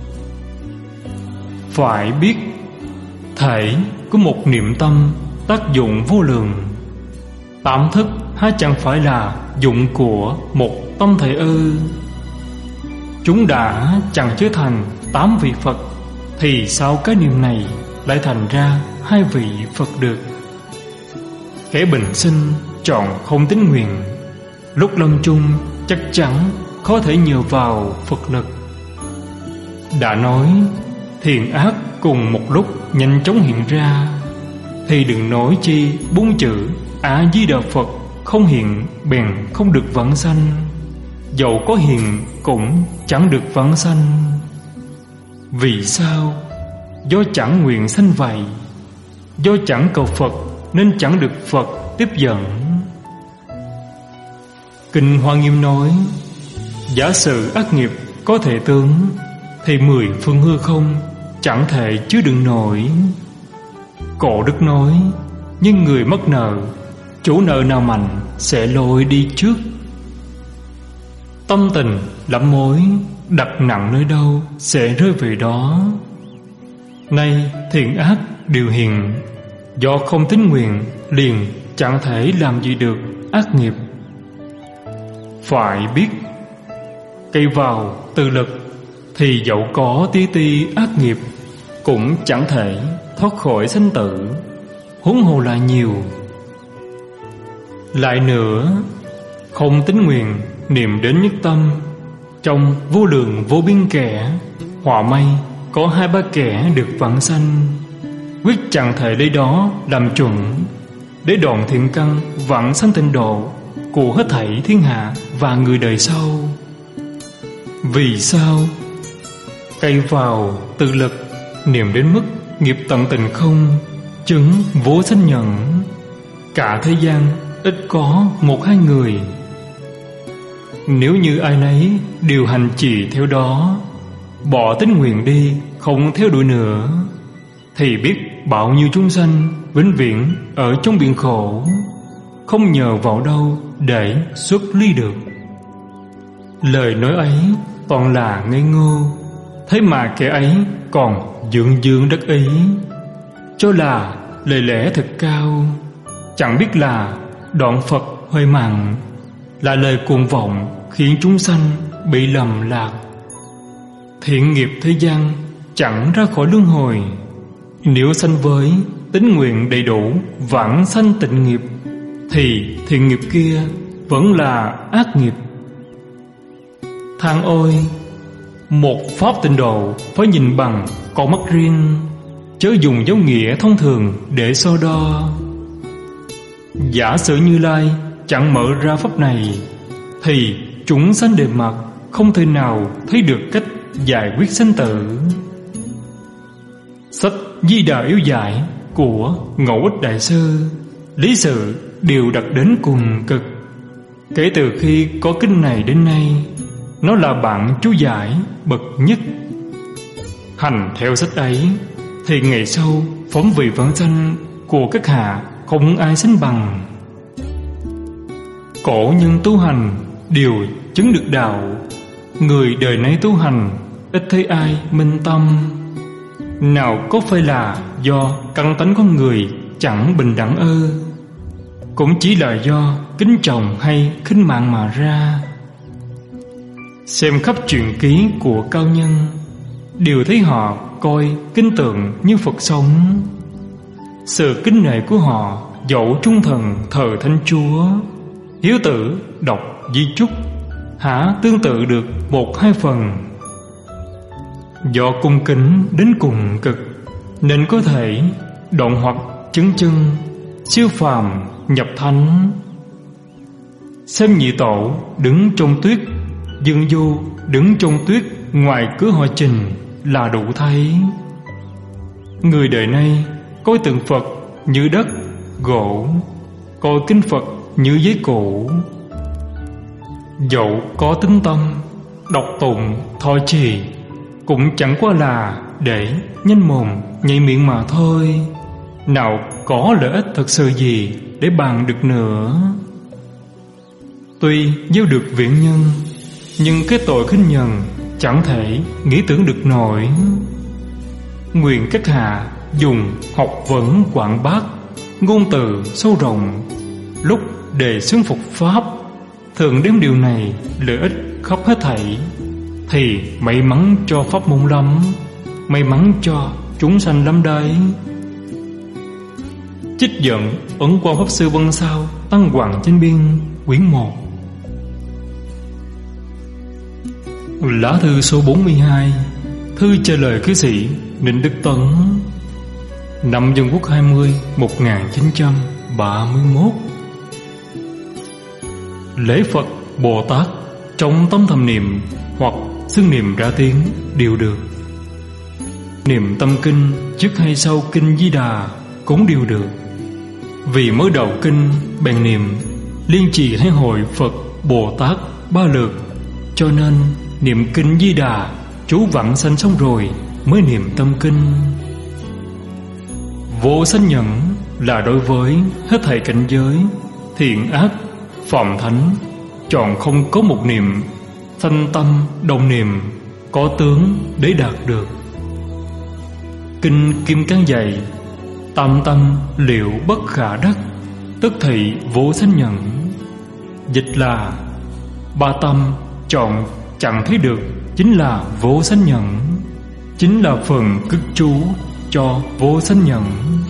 Phải biết, thể có một niệm tâm tác dụng vô lượng. Tám thức há chẳng phải là dụng của một tâm thể ư? Chúng đã chẳng trở thành 8 vị Phật, thì sao cái niệm này lại thành ra 2 vị Phật được? Kẻ bình sinh chọn không tín nguyện, lúc lâm chung chắc chắn khó thể nhờ vào Phật lực. Đã nói thiện ác cùng một lúc nhanh chóng hiện ra, thì đừng nói chi 4 chữ A Di Đà Phật không hiện bèn không được vãng sanh, dầu có hiện cũng chẳng được vãng sanh. Vì sao? Do chẳng nguyện sanh vậy, do chẳng cầu Phật nên chẳng được Phật tiếp dẫn. Kinh Hoa Nghiêm nói, giả sử ác nghiệp có thể tướng, thì 10 phương hư không chẳng thể chứa đựng nổi. Cổ Đức nói, nhưng người mắc nợ, chủ nợ nào mạnh sẽ lôi đi trước. Tâm tình lắm mối, đặt nặng nơi đâu sẽ rơi về đó. Nay thiện ác đều hiện, do không tín nguyện liền chẳng thể làm gì được ác nghiệp. Phải biết, cây vào tự lực thì dẫu có tí ti ác nghiệp cũng chẳng thể thoát khỏi sanh tử, huống hồ là nhiều. Lại nữa, không tín nguyện niệm đến nhất tâm, trong vô lượng vô biên kẻ, họa may có 2-3 kẻ được vãng sanh, quyết chẳng thể lấy đó làm chuẩn để đoạn thiện căn vãng sanh tịnh độ của hết thảy thiên hạ và người đời sau. Vì sao? Cây vào tự lực niệm đến mức nghiệp tận tình không, chứng vô sanh nhận. Cả thế gian ít có 1-2 người. Nếu như ai nấy đều hành trì theo đó, bỏ tín nguyện đi, không theo đuổi nữa, thì biết bao nhiêu chúng sanh vĩnh viễn ở trong biển khổ, không nhờ vào đâu để xuất ly được. Lời nói ấy toàn là ngây ngô, thế mà kẻ ấy còn dương dương đắc ý, cho là lời lẽ thật cao, chẳng biết là đoạn Phật hơi mặn, là lời cuồng vọng khiến chúng sanh bị lầm lạc. Thiện nghiệp thế gian chẳng ra khỏi luân hồi, nếu sanh với tín nguyện đầy đủ vãng sanh tịnh nghiệp, thì thiện nghiệp kia vẫn là ác nghiệp. Than ôi, Một pháp tịnh độ phải nhìn bằng con mắt riêng, chớ dùng dấu nghĩa thông thường để so đo. Giả sử Như Lai chẳng mở ra pháp này, thì chúng sanh đề mặt không thể nào thấy được cách giải quyết sanh tử. Sách Di Đà Yếu Giải của Ngẫu Ích Đại Sư lý sự đều đặt đến cùng cực. Kể từ khi có kinh này đến nay, nó là bản chú giải bậc nhất. Hành theo sách ấy, thì ngày sau phóng vị vãng sanh của các hạ không ai sánh bằng. Cổ nhân tu hành đều chứng được đạo, người đời nay tu hành ít thấy ai minh tâm. Nào có phải là do căn tánh con người chẳng bình đẳng ư? Cũng chỉ là do kính trọng hay khinh mạng mà ra. Xem khắp truyện ký của cao nhân, đều thấy họ coi kính tượng như Phật sống. Sự kính nể của họ dẫu trung thần thờ Thánh Chúa, hiếu tử đọc di chúc, hả tương tự được một hai phần. Do cung kính đến cùng cực, nên có thể đoạn hoặc chứng chân, siêu phàm nhập thánh. Xem Nhị Tổ đứng trong tuyết, Dương Du đứng trong tuyết ngoài cửa hội trình là đủ thấy. Người đời nay coi tượng Phật như đất, gỗ, coi kinh Phật như giấy cũ. Dẫu có tính tâm, đọc tụng, thọ trì, cũng chẳng qua là để nhanh mồm nhảy miệng mà thôi. Nào có lợi ích thật sự gì để bàn được nữa. Tuy gieo được viện nhân, nhưng cái tội khinh nhẫn chẳng thể nghĩ tưởng được nổi. Nguyện các hạ dùng học vấn quảng bác, ngôn từ sâu rộng, lúc đề xướng Phật pháp, thường đem điều này lợi ích khắp hết thảy, thì may mắn cho pháp môn lắm, may mắn cho chúng sanh lắm đấy. Trích dẫn Ấn Quang Pháp Sư Văn Sao Tăng Hoàng Chánh Biên quyển 1. Lá thư số 42. Thư trả lời cư sĩ Ninh Đức Tấn. Năm Dân Quốc 20 1931. Lễ Phật Bồ Tát trong tâm thầm niệm hoặc xưng niệm ra tiếng đều được. Niệm tâm kinh trước hay sau kinh Di Đà cũng đều được. Vì mới đầu kinh bèn niệm liên trì hay hội Phật Bồ Tát 3 lượt, cho nên niệm kinh Di Đà chú vãng sanh xong rồi mới niệm tâm kinh. Vô sanh nhẫn là đối với hết thảy cảnh giới, thiện ác, phạm thánh, chọn không có một niệm, sanh tâm đồng niệm, có tướng để đạt được. Kinh Kim Cang dạy: tam tâm liệu bất khả đắc, tức thị vô sanh nhẫn. Dịch là ba tâm chọn chẳng thấy được chính là vô sanh nhẫn, chính là phần cức chú cho vô sanh nhẫn.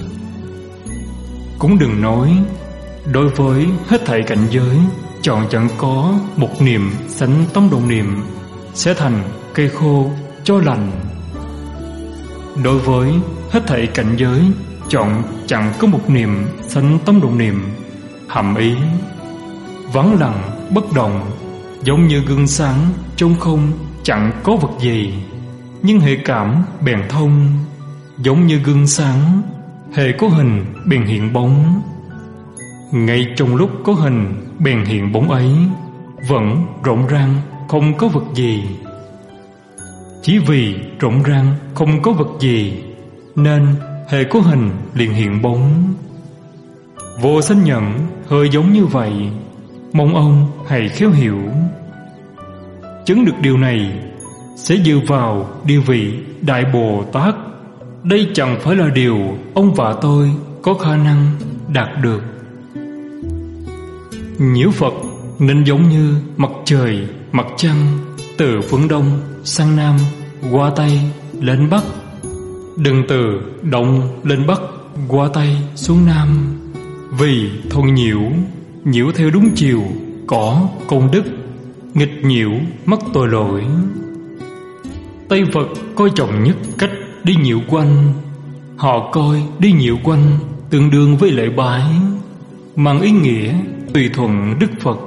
Cũng đừng nói đối với hết thảy cảnh giới chọn chẳng có một niệm sánh tâm đồng niệm, sẽ thành cây khô cho lành. Đối với hết thảy cảnh giới chọn chẳng có một niệm sánh tâm đồng niệm, hàm ý vắng lặng bất động, giống như gương sáng trong không chẳng có vật gì, nhưng hệ cảm bèn thông, giống như gương sáng, hễ có hình bèn hiện bóng. Ngay trong lúc có hình bèn hiện bóng ấy, vẫn rộng rang không có vật gì. Chỉ vì rộng rang không có vật gì, nên hễ có hình liền hiện bóng. Vô sanh nhẫn hơi giống như vậy, mong ông hãy khéo hiểu. Chứng được điều này sẽ dựa vào địa vị Đại Bồ Tát. Đây chẳng phải là điều ông và tôi có khả năng đạt được. Nhiễu Phật nên giống như mặt trời, mặt trăng, từ phương Đông sang Nam, qua Tây lên Bắc. Đừng từ Đông lên Bắc, qua Tây xuống Nam. Vì thuận nhiễu, nhiễu theo đúng chiều, có công đức, nghịch nhiễu mắc tội lỗi. Tây Phật coi trọng nhất cách đi nhiễu quanh. Họ coi đi nhiễu quanh tương đương với lễ bái, mang ý nghĩa tùy thuận Đức Phật.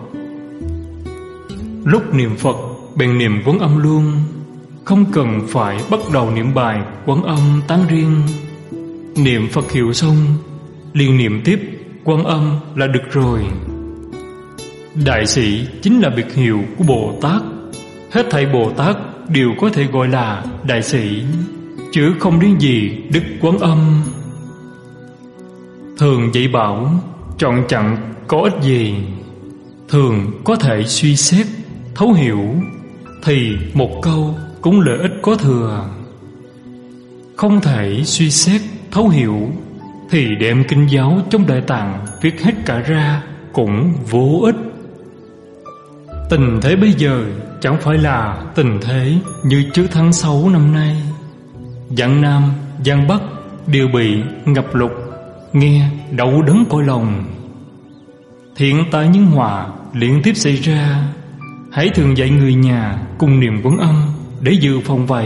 Lúc niệm Phật bèn niệm Quán Âm luôn, không cần phải bắt đầu niệm bài Quán Âm tán riêng. Niệm Phật hiệu xong liền niệm tiếp Quán Âm là được rồi. Đại sĩ chính là biệt hiệu của Bồ Tát. Hết thảy Bồ Tát đều có thể gọi là đại sĩ, chứ không riêng gì Đức Quán Âm. Thường dạy bảo chọn chẳng có ích gì. Thường có thể suy xét thấu hiểu, thì một câu cũng lợi ích có thừa. Không thể suy xét thấu hiểu, thì đem kinh giáo trong Đại Tạng viết hết cả ra cũng vô ích. Tình thế bây giờ chẳng phải là tình thế như trước tháng 6 năm nay. Giang Nam, Giang Bắc đều bị ngập lụt, nghe đau đớn cõi lòng. Thiên tai nhân họa liên tiếp xảy ra. Hãy thường dạy người nhà cùng niệm Quán Âm để dự phòng vậy.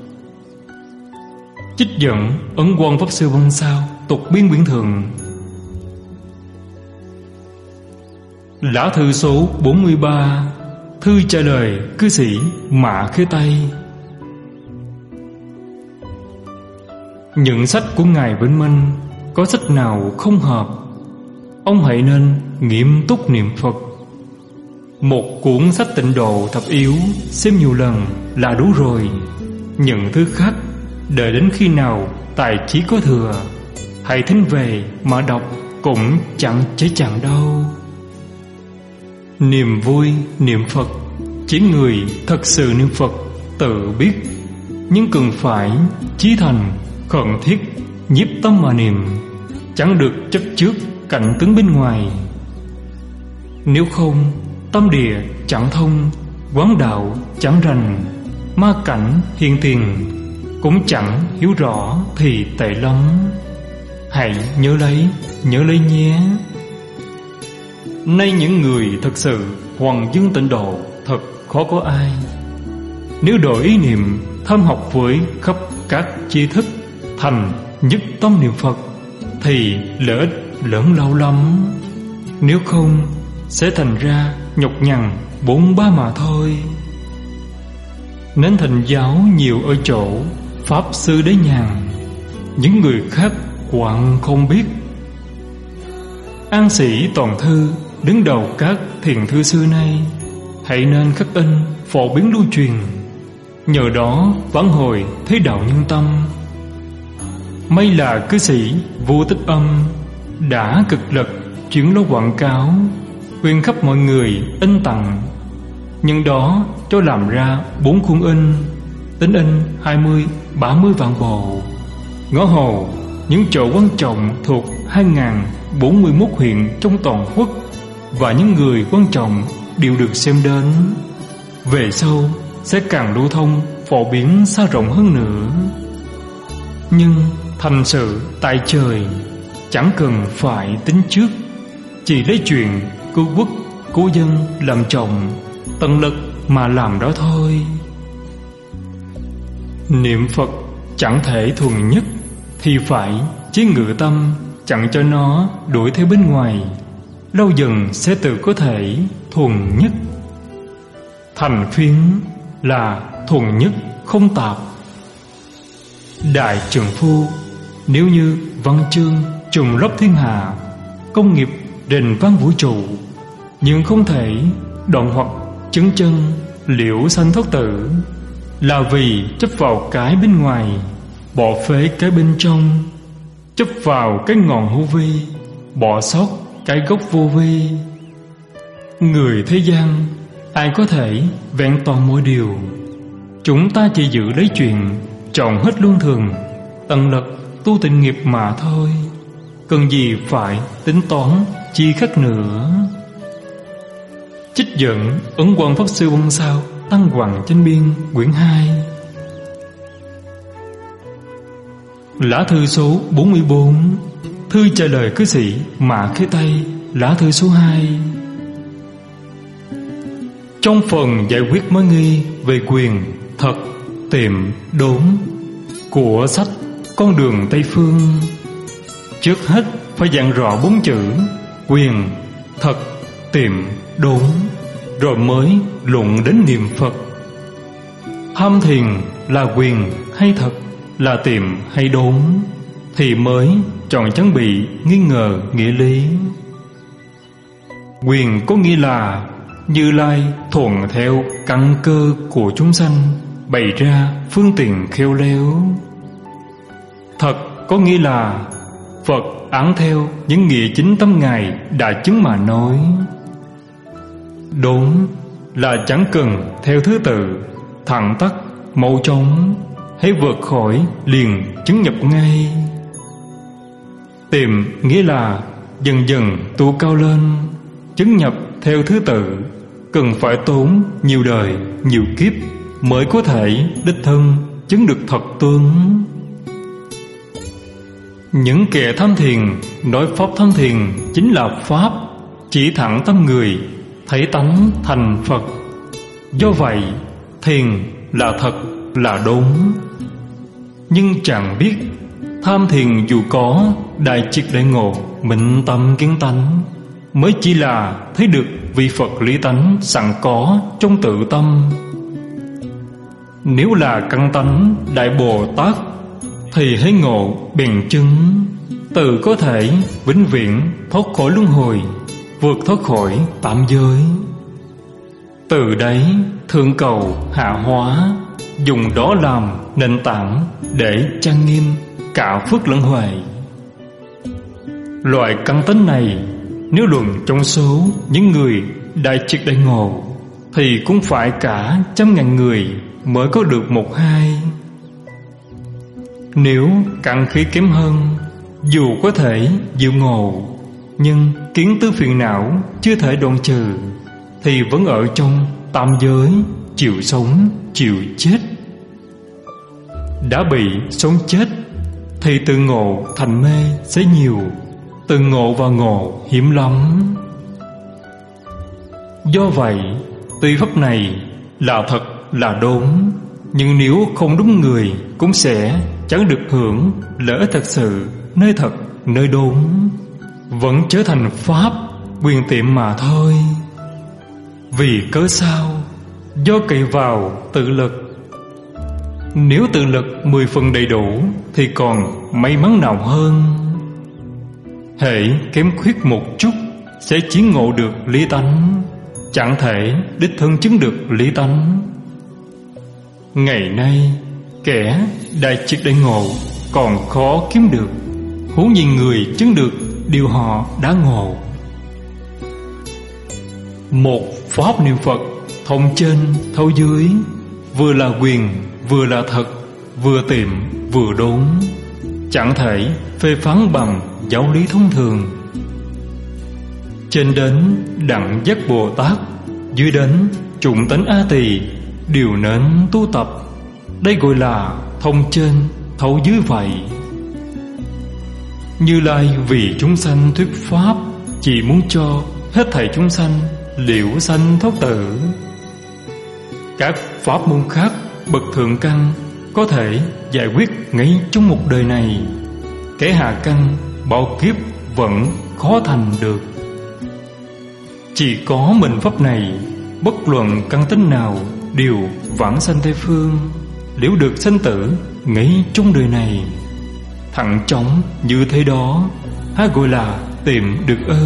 Trích dẫn Ấn Quang Pháp Sư Văn Sao tục biên quyển thượng. Lá thư số 43, thư trả lời cư sĩ Mã Khế Tây. Những sách của Ngài Vĩnh Minh có sách nào không hợp, ông hãy nên nghiêm túc niệm Phật. Một cuốn sách Tịnh Độ Thập Yếu xem nhiều lần là đủ rồi. Những thứ khác đợi đến khi nào tài trí có thừa, hãy thính về mà đọc cũng chẳng chế chẳng đâu. Niềm vui niệm Phật chỉ người thật sự niệm Phật tự biết, nhưng cần phải chí thành khẩn thiết nhiếp tâm mà niệm, chẳng được chấp trước cảnh tướng bên ngoài. Nếu không, tâm địa chẳng thông, quán đạo chẳng rành, ma cảnh hiện tiền cũng chẳng hiểu rõ thì tệ lắm. Hãy nhớ lấy nhé. Nay những người thật sự Hoàng Dương Tịnh Độ thật khó có ai. Nếu đổi ý niệm tham học với khắp các tri thức, thành nhất tâm niệm Phật, thì lợi ích lớn lao lắm. Nếu không, sẽ thành ra nhọc nhằn bốn ba mà thôi. Nên thành giáo nhiều ở chỗ Pháp Sư Đế Nhàn, những người khác quạng không biết. An Sĩ Toàn Thư đứng đầu các thiền thư xưa nay, hãy nên khắc in phổ biến lưu truyền, nhờ đó vãn hồi thế đạo nhân tâm. May là cư sĩ Vô Tích Âm đã cực lực chuyển lối quảng cáo, khuyên khắp mọi người in tặng. Nhưng đó cho làm ra 4 khuôn in, tính in 20-30 vạn bộ. Ngõ hồ những chỗ quan trọng thuộc 2041 huyện trong toàn quốc, và những người quan trọng đều được xem đến. Về sau sẽ càng lưu thông phổ biến xa rộng hơn nữa. Nhưng thành sự tại trời, chẳng cần phải tính trước, chỉ lấy chuyện cứu quốc cứu dân làm trọng, tận lực mà làm đó thôi. Niệm Phật chẳng thể thuần nhất, thì phải chế ngự tâm, chẳng cho nó đuổi theo bên ngoài. Lâu dần sẽ tự có thể thuần nhất. Thành phiến là thuần nhất không tạp. Đại trượng phu nếu như văn chương trùng lấp thiên hạ, công nghiệp rền vang vũ trụ, nhưng không thể đoạn hoặc chứng chân liễu sanh thoát tử, là vì chấp vào cái bên ngoài, bỏ phế cái bên trong, chấp vào cái ngọn hữu vi, bỏ sót cái gốc vô vi. Người thế gian ai có thể vẹn toàn mọi điều. Chúng ta chỉ giữ lấy chuyện chọn hết luân thường, tận lực tu tịnh nghiệp mà thôi, cần gì phải tính toán chi khác nữa. Trích dẫn Ấn Quang Pháp Sư Văn Sao Tăng Hoàng Chánh Biên quyển 2. Lá thư số 44, thư trả lời cư sĩ Mã Khế Tây, lá thư số 2. Trong phần giải quyết mối nghi về quyền thật, tiệm, đốn của sách Con đường Tây Phương. Trước hết phải dặn rõ 4 chữ quyền, thật, tiệm, đốn, rồi mới luận đến niệm Phật. Tham thiền là quyền hay thật, là tiệm hay đốn, thì mới chọn chẳng bị nghi ngờ nghĩa lý. Quyền có nghĩa là Như Lai thuận theo căn cơ của chúng sanh, bày ra phương tiện khéo léo. Thật có nghĩa là Phật án theo những nghĩa chính tâm Ngài đã chứng mà nói. Đốn là chẳng cần theo thứ tự, thẳng tắc, mau chóng, hãy vượt khỏi liền chứng nhập ngay. Tiệm nghĩa là dần dần tu cao lên, chứng nhập theo thứ tự, cần phải tốn nhiều đời, nhiều kiếp mới có thể đích thân chứng được thật tướng. Những kẻ tham thiền nói pháp tham thiền chính là pháp, chỉ thẳng tâm người, thấy tánh thành Phật. Do vậy thiền là thật, là đúng. Nhưng chẳng biết tham thiền dù có đại triệt đại ngộ, minh tâm kiến tánh, mới chỉ là thấy được vị Phật lý tánh sẵn có trong tự tâm. Nếu là căn tánh Đại Bồ Tát thì hãy ngộ bền chứng, tự có thể vĩnh viễn thoát khỏi luân hồi, vượt thoát khỏi tạm giới. Từ đấy thượng cầu hạ hóa, dùng đó làm nền tảng để trang nghiêm cả phước lẫn huệ. Loại căn tánh này nếu luận trong số những người đại triệt đại ngộ thì cũng phải cả trăm ngàn người mới có được một hai. Nếu căn khí kém hơn, dù có thể diệu ngộ, nhưng kiến tư phiền não chưa thể đoạn trừ, thì vẫn ở trong tam giới, chịu sống, chịu chết. Đã bị sống chết thì từ ngộ thành mê sẽ nhiều, từ ngộ và ngộ hiếm lắm. Do vậy, tuy pháp này là thật, là đốn, nhưng nếu không đúng người cũng sẽ chẳng được hưởng lợi ích thật sự nơi thật, nơi đốn, vẫn trở thành pháp quyền tiệm mà thôi. Vì cớ sao? Do cậy vào tự lực. Nếu tự lực 10 phần đầy đủ thì còn may mắn nào hơn. Hễ kém khuyết một chút sẽ chỉ ngộ được lý tánh, chẳng thể đích thân chứng được lý tánh. Ngày nay kẻ đại triệt đại ngộ còn khó kiếm được, huống gì người chứng được điều họ đã ngộ. Một pháp niệm Phật thông trên thấu dưới, vừa là quyền, vừa là thật, vừa tiệm, vừa đốn, chẳng thể phê phán bằng giáo lý thông thường. Trên đến đẳng giác Bồ Tát, dưới đến trụng tánh A Tỳ đều nên tu tập. Đây gọi là thông trên thấu dưới vậy. Như Lai vì chúng sanh thuyết pháp, chỉ muốn cho hết thảy chúng sanh liễu sanh thoát tử. Các pháp môn khác bậc thượng căn có thể giải quyết ngay trong một đời này, kẻ hạ căn bao kiếp vẫn khó thành được. Chỉ có mình pháp này, bất luận căn tính nào đều vãng sanh Tây Phương, liễu được sanh tử ngay trong đời này. Thẳng chóng như thế đó, há gọi là tìm được ư?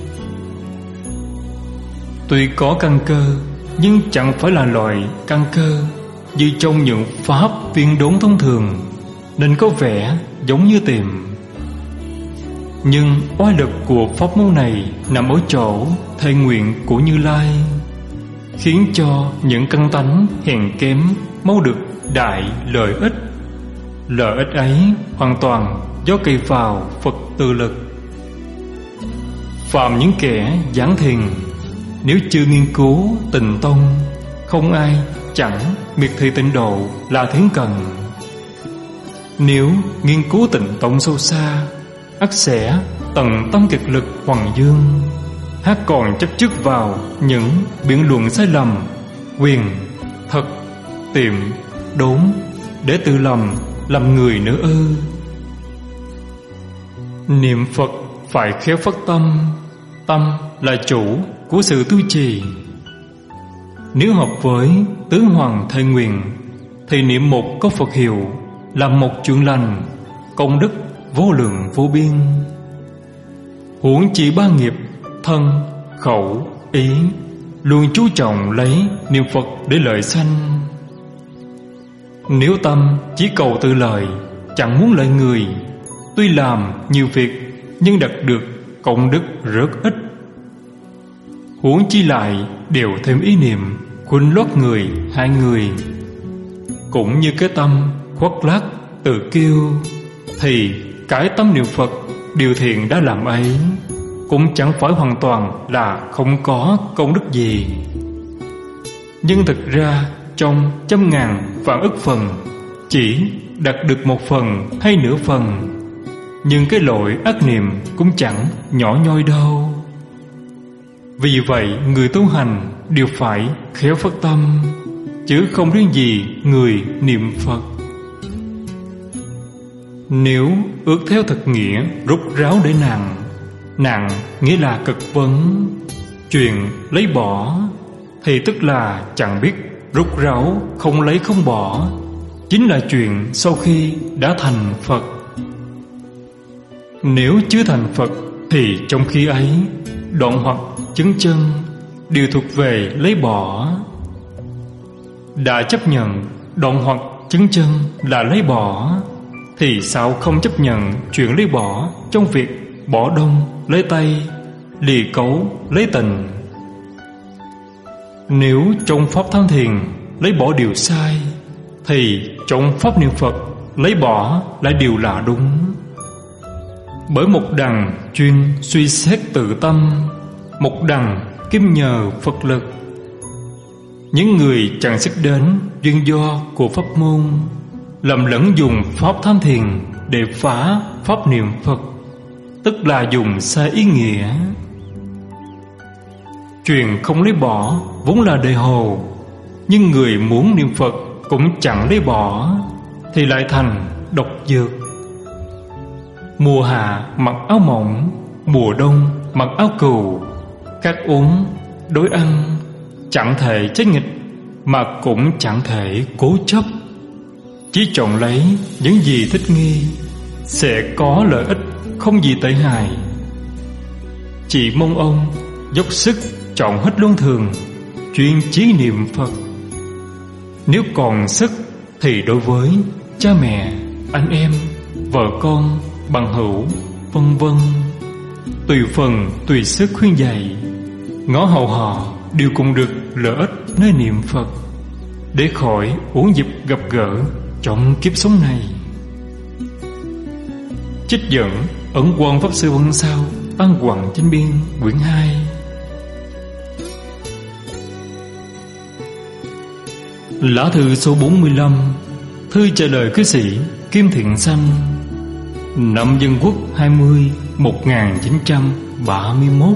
Tuy có căn cơ, nhưng chẳng phải là loại căn cơ như trong những pháp viên đốn thông thường, nên có vẻ giống như tìm. Nhưng oai lực của pháp môn này nằm ở chỗ thệ nguyện của Như Lai, khiến cho những căn tánh hèn kém mau được đại lợi ích. Lợi ích ấy hoàn toàn do cậy vào Phật tự lực. Phạm những kẻ giảng thiền, nếu chưa nghiên cứu tịnh tông, không ai chẳng miệt thị tịnh độ là thiến cần. Nếu nghiên cứu tịnh tông sâu xa, ắt sẽ tận tâm kiệt lực hoàng dương, há còn chấp trước vào những biện luận sai lầm, quyền, thật, tiệm, đốn để tự làm người nữa ư? Niệm Phật phải khéo phát tâm. Tâm là chủ của sự tu trì. Nếu hợp với tứ hoàng thệ nguyện thì niệm một câu Phật hiệu là một chuyện lành, công đức vô lượng vô biên. Huống chỉ ba nghiệp thân, khẩu, ý luôn chú trọng lấy niệm Phật để lợi sanh. Nếu tâm chỉ cầu tự lợi, chẳng muốn lợi người, tuy làm nhiều việc nhưng đạt được công đức rất ít. Huống chi lại đều thêm ý niệm khuynh lót người, hại người. Cũng như cái tâm khuất lác tự kiêu, thì cái tâm niệm Phật điều thiện đã làm ấy cũng chẳng phải hoàn toàn là không có công đức gì. Nhưng thực ra trong trăm ngàn vạn ức phần chỉ đạt được một phần hay nửa phần, nhưng cái lỗi ác niệm cũng chẳng nhỏ nhoi đâu. Vì vậy người tu hành đều phải khéo phát tâm, chứ không riêng gì người niệm Phật. Nếu ước theo thực nghĩa rốt ráo để nặng, nặng nghĩa là cực vấn, chuyện lấy bỏ, thì tức là chẳng biết rốt ráo không lấy không bỏ, chính là chuyện sau khi đã thành Phật. Nếu chưa thành Phật thì trong khi ấy đoạn hoặc chứng chân đều thuộc về lấy bỏ. Đã chấp nhận đoạn hoặc chứng chân là lấy bỏ, thì sao không chấp nhận chuyện lấy bỏ trong việc bỏ đông lấy tây, lìa cấu lấy tình? Nếu trong pháp tham thiền lấy bỏ điều sai, thì trong pháp niệm Phật lấy bỏ lại điều là đúng. Bởi một đằng chuyên suy xét tự tâm, một đằng kiếm nhờ Phật lực. Những người chẳng xét đến duyên do của pháp môn, lầm lẫn dùng pháp tham thiền để phá pháp niệm Phật, tức là dùng sai ý nghĩa. Chuyện không lấy bỏ vốn là đề hồ, nhưng người muốn niệm Phật cũng chẳng lấy bỏ, thì lại thành độc dược. Mùa hạ mặc áo mỏng, mùa đông mặc áo cừu, các uống, đối ăn, chẳng thể trái nghịch, mà cũng chẳng thể cố chấp. Chỉ chọn lấy những gì thích nghi, sẽ có lợi ích không gì tệ hại. Chỉ mong ông dốc sức chọn hết luân thường, chuyên chí niệm Phật. Nếu còn sức thì đối với cha mẹ, anh em, vợ con, bằng hữu, vân vân, tùy phần tùy sức khuyên dạy, ngó hầu họ đều cùng được lợi ích nơi niệm Phật, để khỏi uổng dịp gặp gỡ trong kiếp sống này. Trích dẫn Ẩn Quang Pháp Sư Vân Sao, Tăng Hoàng Chánh Biên, quyển 2. Lá thư số 45. Thư trả lời cư sĩ Kim Thiện Sanh. Năm Dân Quốc 20 1931.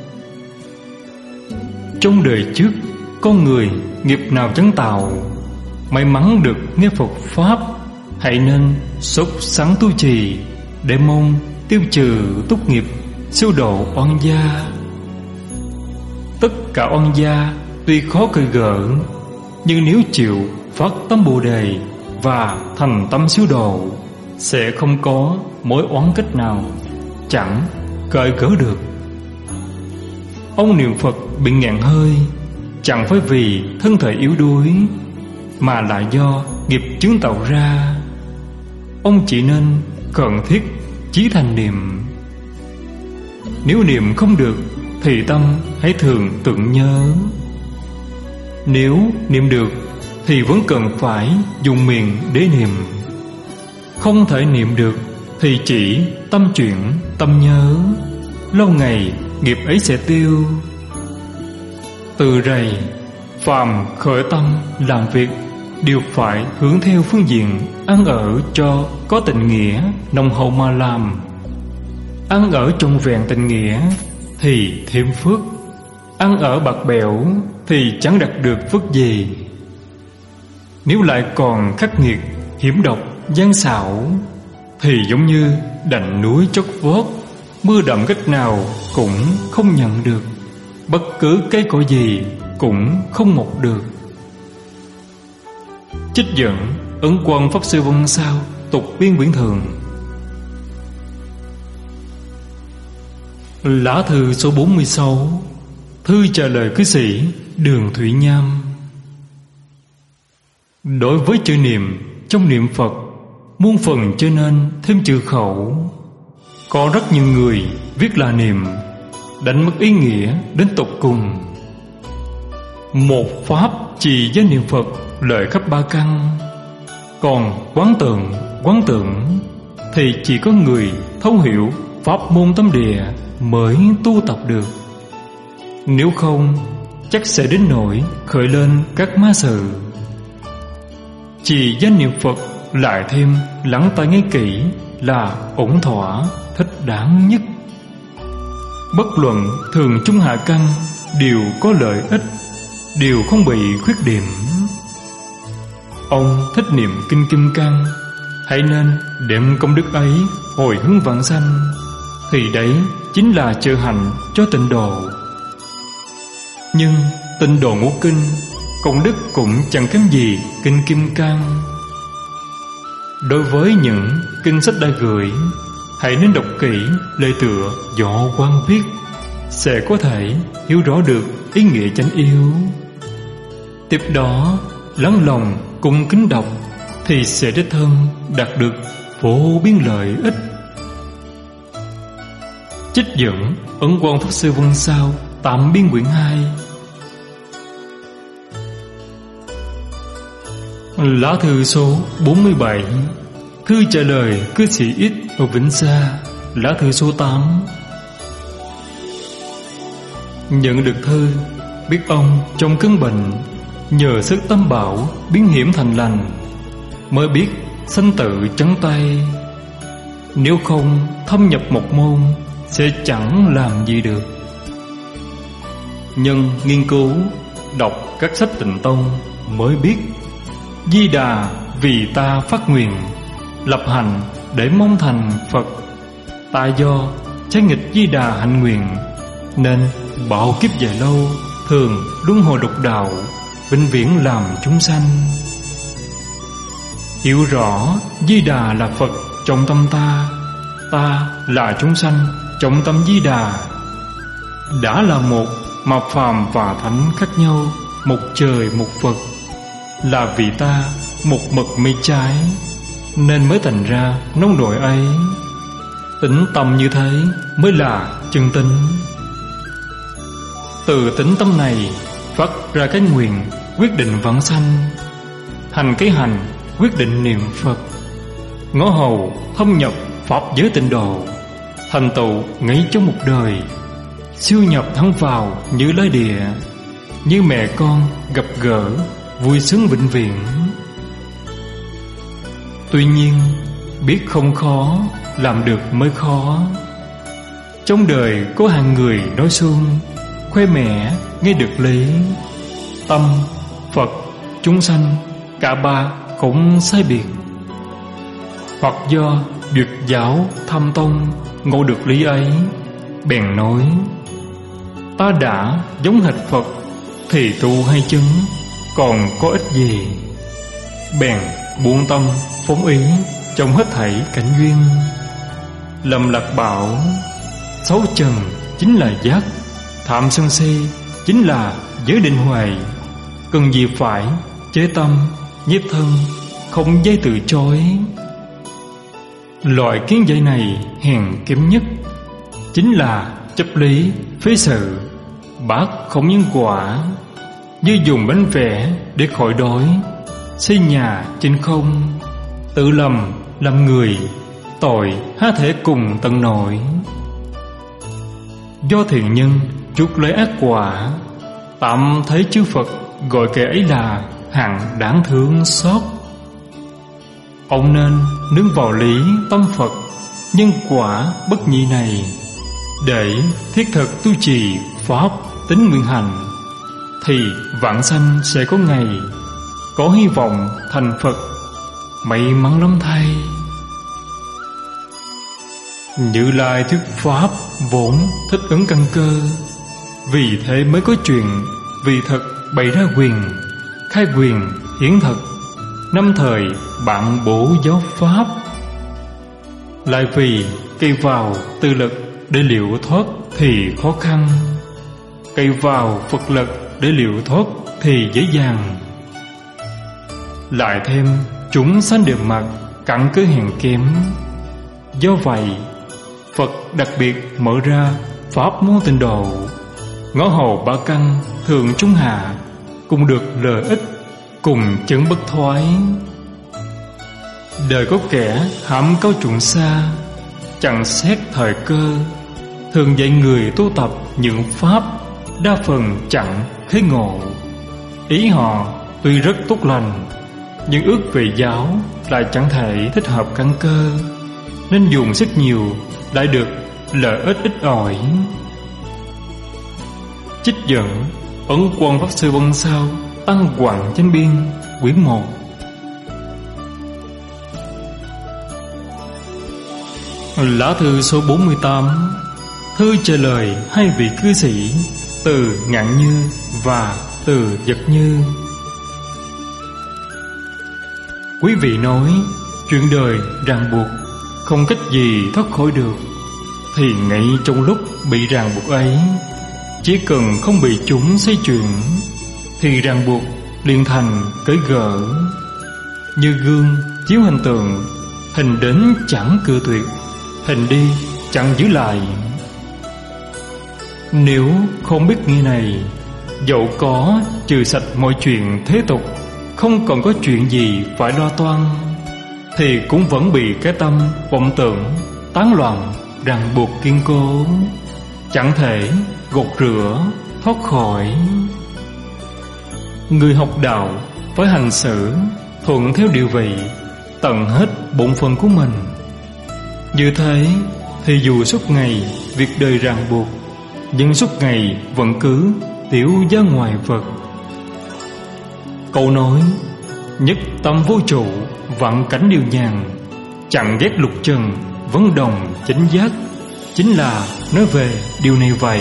Trong đời trước, con người nghiệp nào chẳng tạo, may mắn được nghe Phật Pháp, hãy nên sốt sắng tu trì, để mong tiêu trừ túc nghiệp, siêu độ oan gia. Tất cả oan gia tuy khó cởi gỡ, nhưng nếu chịu phát tâm Bồ Đề và thành tâm siêu độ, sẽ không có mối oán kết nào chẳng cởi gỡ được. Ông niệm Phật bị nghẹn hơi, chẳng phải vì thân thể yếu đuối, mà là do nghiệp chướng tạo ra. Ông chỉ nên cần thiết chí thành niệm. Nếu niệm không được thì tâm hãy thường tưởng nhớ. Nếu niệm được thì vẫn cần phải dùng miệng để niệm. Không thể niệm được thì chỉ tâm chuyển, tâm nhớ, lâu ngày nghiệp ấy sẽ tiêu. Từ rày phàm khởi tâm làm việc đều phải hướng theo phương diện ăn ở cho có tình nghĩa nồng hậu mà làm. Ăn ở trọn vẹn tình nghĩa thì thêm phước, ăn ở bạc bẽo thì chẳng đạt được phước gì. Nếu lại còn khắc nghiệt, hiểm độc, gian xảo, thì giống như đành núi chót vót, mưa đậm cách nào cũng không nhận được, bất cứ cây cỏ gì cũng không mọc được. Trích dẫn Ấn Quang Pháp Sư Văn Sao, tục biên quyển thường. Lá thư số 46. Thư trả lời cư sĩ Đường Thủy Nham. Đối với chữ niệm trong niệm Phật, muôn phần trở nên thêm chữ khẩu. Có rất nhiều người viết là niệm, đánh mất ý nghĩa đến tột cùng. Một pháp trì với niệm Phật lợi khắp ba căn. Còn quán tưởng thì chỉ có người thấu hiểu pháp môn tâm địa mới tu tập được. Nếu không, chắc sẽ đến nỗi khởi lên các ma sự. Trì danh niệm Phật lại thêm lắng tai nghe kỹ là ổn thỏa, thích đáng nhất. Bất luận thường trung hạ căn đều có lợi ích, đều không bị khuyết điểm. Ông thích niệm kinh Kim Cang, hãy nên đem công đức ấy hồi hướng vãng sanh, thì đấy chính là trợ hạnh cho tịnh độ. Nhưng tịnh độ ngũ kinh công đức cũng chẳng kém gì kinh Kim Cang. Đối với những kinh sách đã gửi, hãy nên đọc kỹ lời tựa do quan viết, sẽ có thể hiểu rõ được ý nghĩa chánh yếu. Tiếp đó lắng lòng cung kính đọc, thì sẽ đích thân đạt được vô biên lợi ích. Trích dẫn Ấn Quang Pháp Sư Văn Sao, tạm biên quyển 2. Lá thư số 47. Thư trả lời cư sĩ X ở Vĩnh Sa. Lá thư số 8. Nhận được thư, biết ông trong cơn bệnh, nhờ sức tâm bảo biến hiểm thành lành, mới biết sanh tử trắng tay. Nếu không thâm nhập một môn, sẽ chẳng làm gì được. Nhưng nghiên cứu, đọc các sách Tịnh Tông mới biết Di Đà vì ta phát nguyện, lập hành để mong thành Phật. Ta do trái nghịch Di Đà hạnh nguyện, nên bao kiếp dài lâu thường luân hồi độc đạo, vĩnh viễn làm chúng sanh. Hiểu rõ Di Đà là Phật trong tâm ta, ta là chúng sanh trong tâm Di Đà. Đã là một mà phàm và thánh khác nhau, một trời một Phật. Là vì ta một mực mê trái, nên mới thành ra nông nổi ấy. Tĩnh tâm như thế mới là chân tính. Từ tĩnh tâm này phát ra cái nguyện quyết định vãng sanh, hành cái hành quyết định niệm Phật, ngõ hầu thâm nhập pháp giới tịnh độ, thành tựu ngay trong một đời, siêu nhập thắng vào Như Lai Địa, như mẹ con gặp gỡ, vui sướng vĩnh viễn. Tuy nhiên biết không khó, làm được mới khó. Trong đời có hàng người nói suông, khoe mẽ nghe được lý. Tâm, Phật, chúng sanh cả ba cũng sai biệt. Hoặc do duyệt giáo thâm tông ngộ được lý ấy, bèn nói ta đã giống hệt Phật, thì tu hay chứng còn có ích gì. Bèn buông tâm phóng ý trong hết thảy cảnh duyên. Lâm Lạc bảo xấu trần chính là giác, tham sân si chính là giới định huệ. Cần gì phải chế tâm nhiếp thân, không dây từ chối. Loại kiến giải này hèn kém nhất, chính là chấp lý phế sự, bác không nhân quả, như dùng bánh vẽ để khỏi đói, xây nhà trên không, tự lầm làm người, tội há thể cùng tận nổi. Do thiện nhân chuốc lấy ác quả, tạm thấy chư Phật gọi kẻ ấy là hạng đáng thương xót. Ông nên nương vào lý tâm Phật, nhân quả bất nhị này, để thiết thực tu trì pháp tín nguyện hành, thì vãng sanh sẽ có ngày. có hy vọng thành Phật. May mắn lắm thay. Như Lai thuyết pháp vốn thích ứng căn cơ, vì thế mới có chuyện vì thật bày ra quyền, khai quyền hiển thật, năm thời bạn bổ giáo pháp. Lại vì cây vào tự lực để liệu thoát thì khó khăn, cây vào Phật lực để liệu thoát thì dễ dàng. Lại thêm chúng sanh đều mặc cặn cứ hèn kém. Do vậy Phật đặc biệt mở ra pháp môn tịnh độ, ngõ hầu ba căn thường trung hạ, cùng được lợi ích, cùng chứng bất thoái. Đời có kẻ hãm cao trụng xa, chẳng xét thời cơ, thường dạy người tu tập những pháp đa phần chẳng thấy ngộ. Ý họ tuy rất tốt lành, nhưng ước về giáo lại chẳng thể thích hợp căn cơ, nên dùng sức nhiều lại được lợi ích ít ỏi. Trích dẫn Ấn Quang Pháp Sư Văn Sao Tăng Hoàng Chánh Biên quyển 1. Lá thư số 48. Thư trả lời hai vị cư sĩ từ Ngạn Như và từ Vật Như. Quý vị nói chuyện đời ràng buộc, không cách gì thoát khỏi được, thì ngay trong lúc bị ràng buộc ấy, chỉ cần không bị chúng xoay chuyển, thì ràng buộc liền thành cởi gỡ. Như gương chiếu hình tượng, hình đến chẳng cự tuyệt, hình đi chẳng giữ lại. Nếu không biết nghĩa này, dẫu có trừ sạch mọi chuyện thế tục, không còn có chuyện gì phải lo toan, thì cũng vẫn bị cái tâm vọng tưởng tán loạn ràng buộc kiên cố, chẳng thể gột rửa thoát khỏi. Người học đạo phải hành xử thuận theo điều vị, tận hết bổn phận của mình. Như thế thì dù suốt ngày việc đời ràng buộc, nhưng suốt ngày vẫn cứ tiểu ra ngoài vật. Câu nói nhất tâm vô trụ, vạn cảnh điều nhàn, chẳng ghét lục trần, vấn đồng chánh giác, chính là nói về điều này vậy.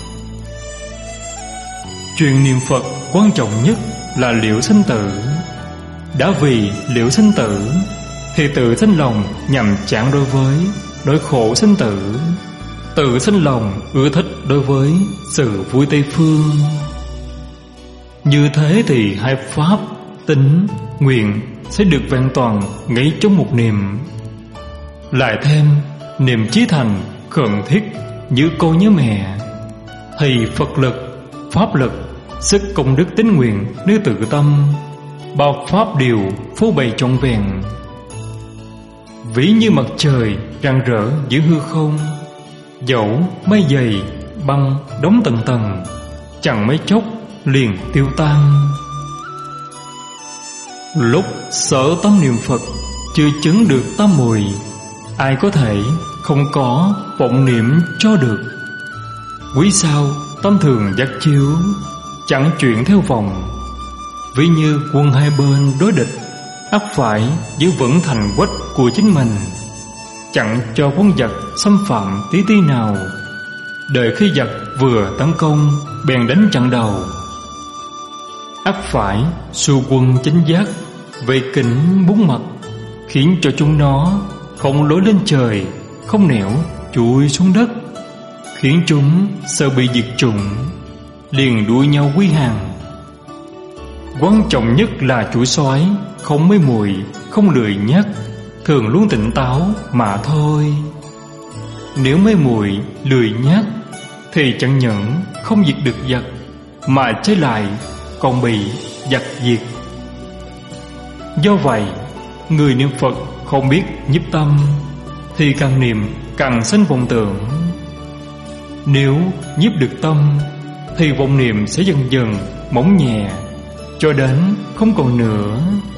Chuyện niệm Phật quan trọng nhất là liễu sanh tử. Đã vì liễu sanh tử thì tự sanh lòng nhằm chán đối với nỗi khổ sanh tử, tự sanh lòng ưa thích đối với sự vui tây phương. Như thế thì hai pháp tính, nguyện sẽ được vẹn toàn ngay trong một niệm. Lại thêm niệm chí thành khẩn thiết như cô nhớ mẹ, thì Phật lực, pháp lực, sức công đức tín nguyện nếu tự tâm, bao pháp đều phô bày trọn vẹn. Ví như mặt trời rạng rỡ giữa hư không, dẫu mây dày băng đóng tầng tầng, chẳng mấy chốc liền tiêu tan. Lúc sở tâm niệm Phật chưa chứng được tam muội, ai có thể không có vọng niệm cho được. Quý sao tâm thường giác chiếu, chẳng chuyển theo vòng. Ví như quân hai bên đối địch, ắt phải giữ vững thành quách của chính mình, chẳng cho quân giặc xâm phạm tí tí nào. Đợi khi giặc vừa tấn công, bèn đánh chặn đầu. Ắt phải xu quân chánh giác, vây kính bốn mặt, khiến cho chúng nó không lối lên trời, không nẻo chui xuống đất, khiến chúng sợ bị diệt chủng, liền đuổi nhau quy hàng. Quan trọng nhất là chủ soái không mê muội, không lười nhác, thường luôn tỉnh táo mà thôi. Nếu mê muội lười nhác thì chẳng những không diệt được giặc, mà trái lại còn bị giặc diệt. Do vậy, người niệm Phật không biết nhiếp tâm thì càng niệm càng sinh vọng tưởng. Nếu nhiếp được tâm thì vọng niệm sẽ dần dần mỏng nhẹ, cho đến không còn nữa.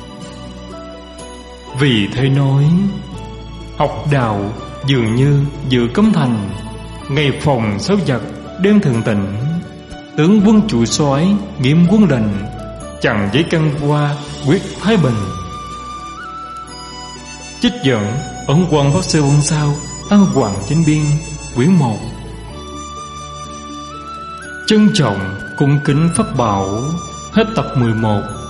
Vì thế nói, học đạo dường như dự cấm thành, ngày phòng sáu giặc đêm thường tịnh. Tướng quân chủ soái nghiêm quân lệnh, chằng giấy căn qua quyết thái bình. Trích dẫn Ấn Quang Pháp Sư Quân Sao, Ân Hoàng Chánh Biên, quyển 1. Trân trọng cung kính pháp bảo. Hết tập 11.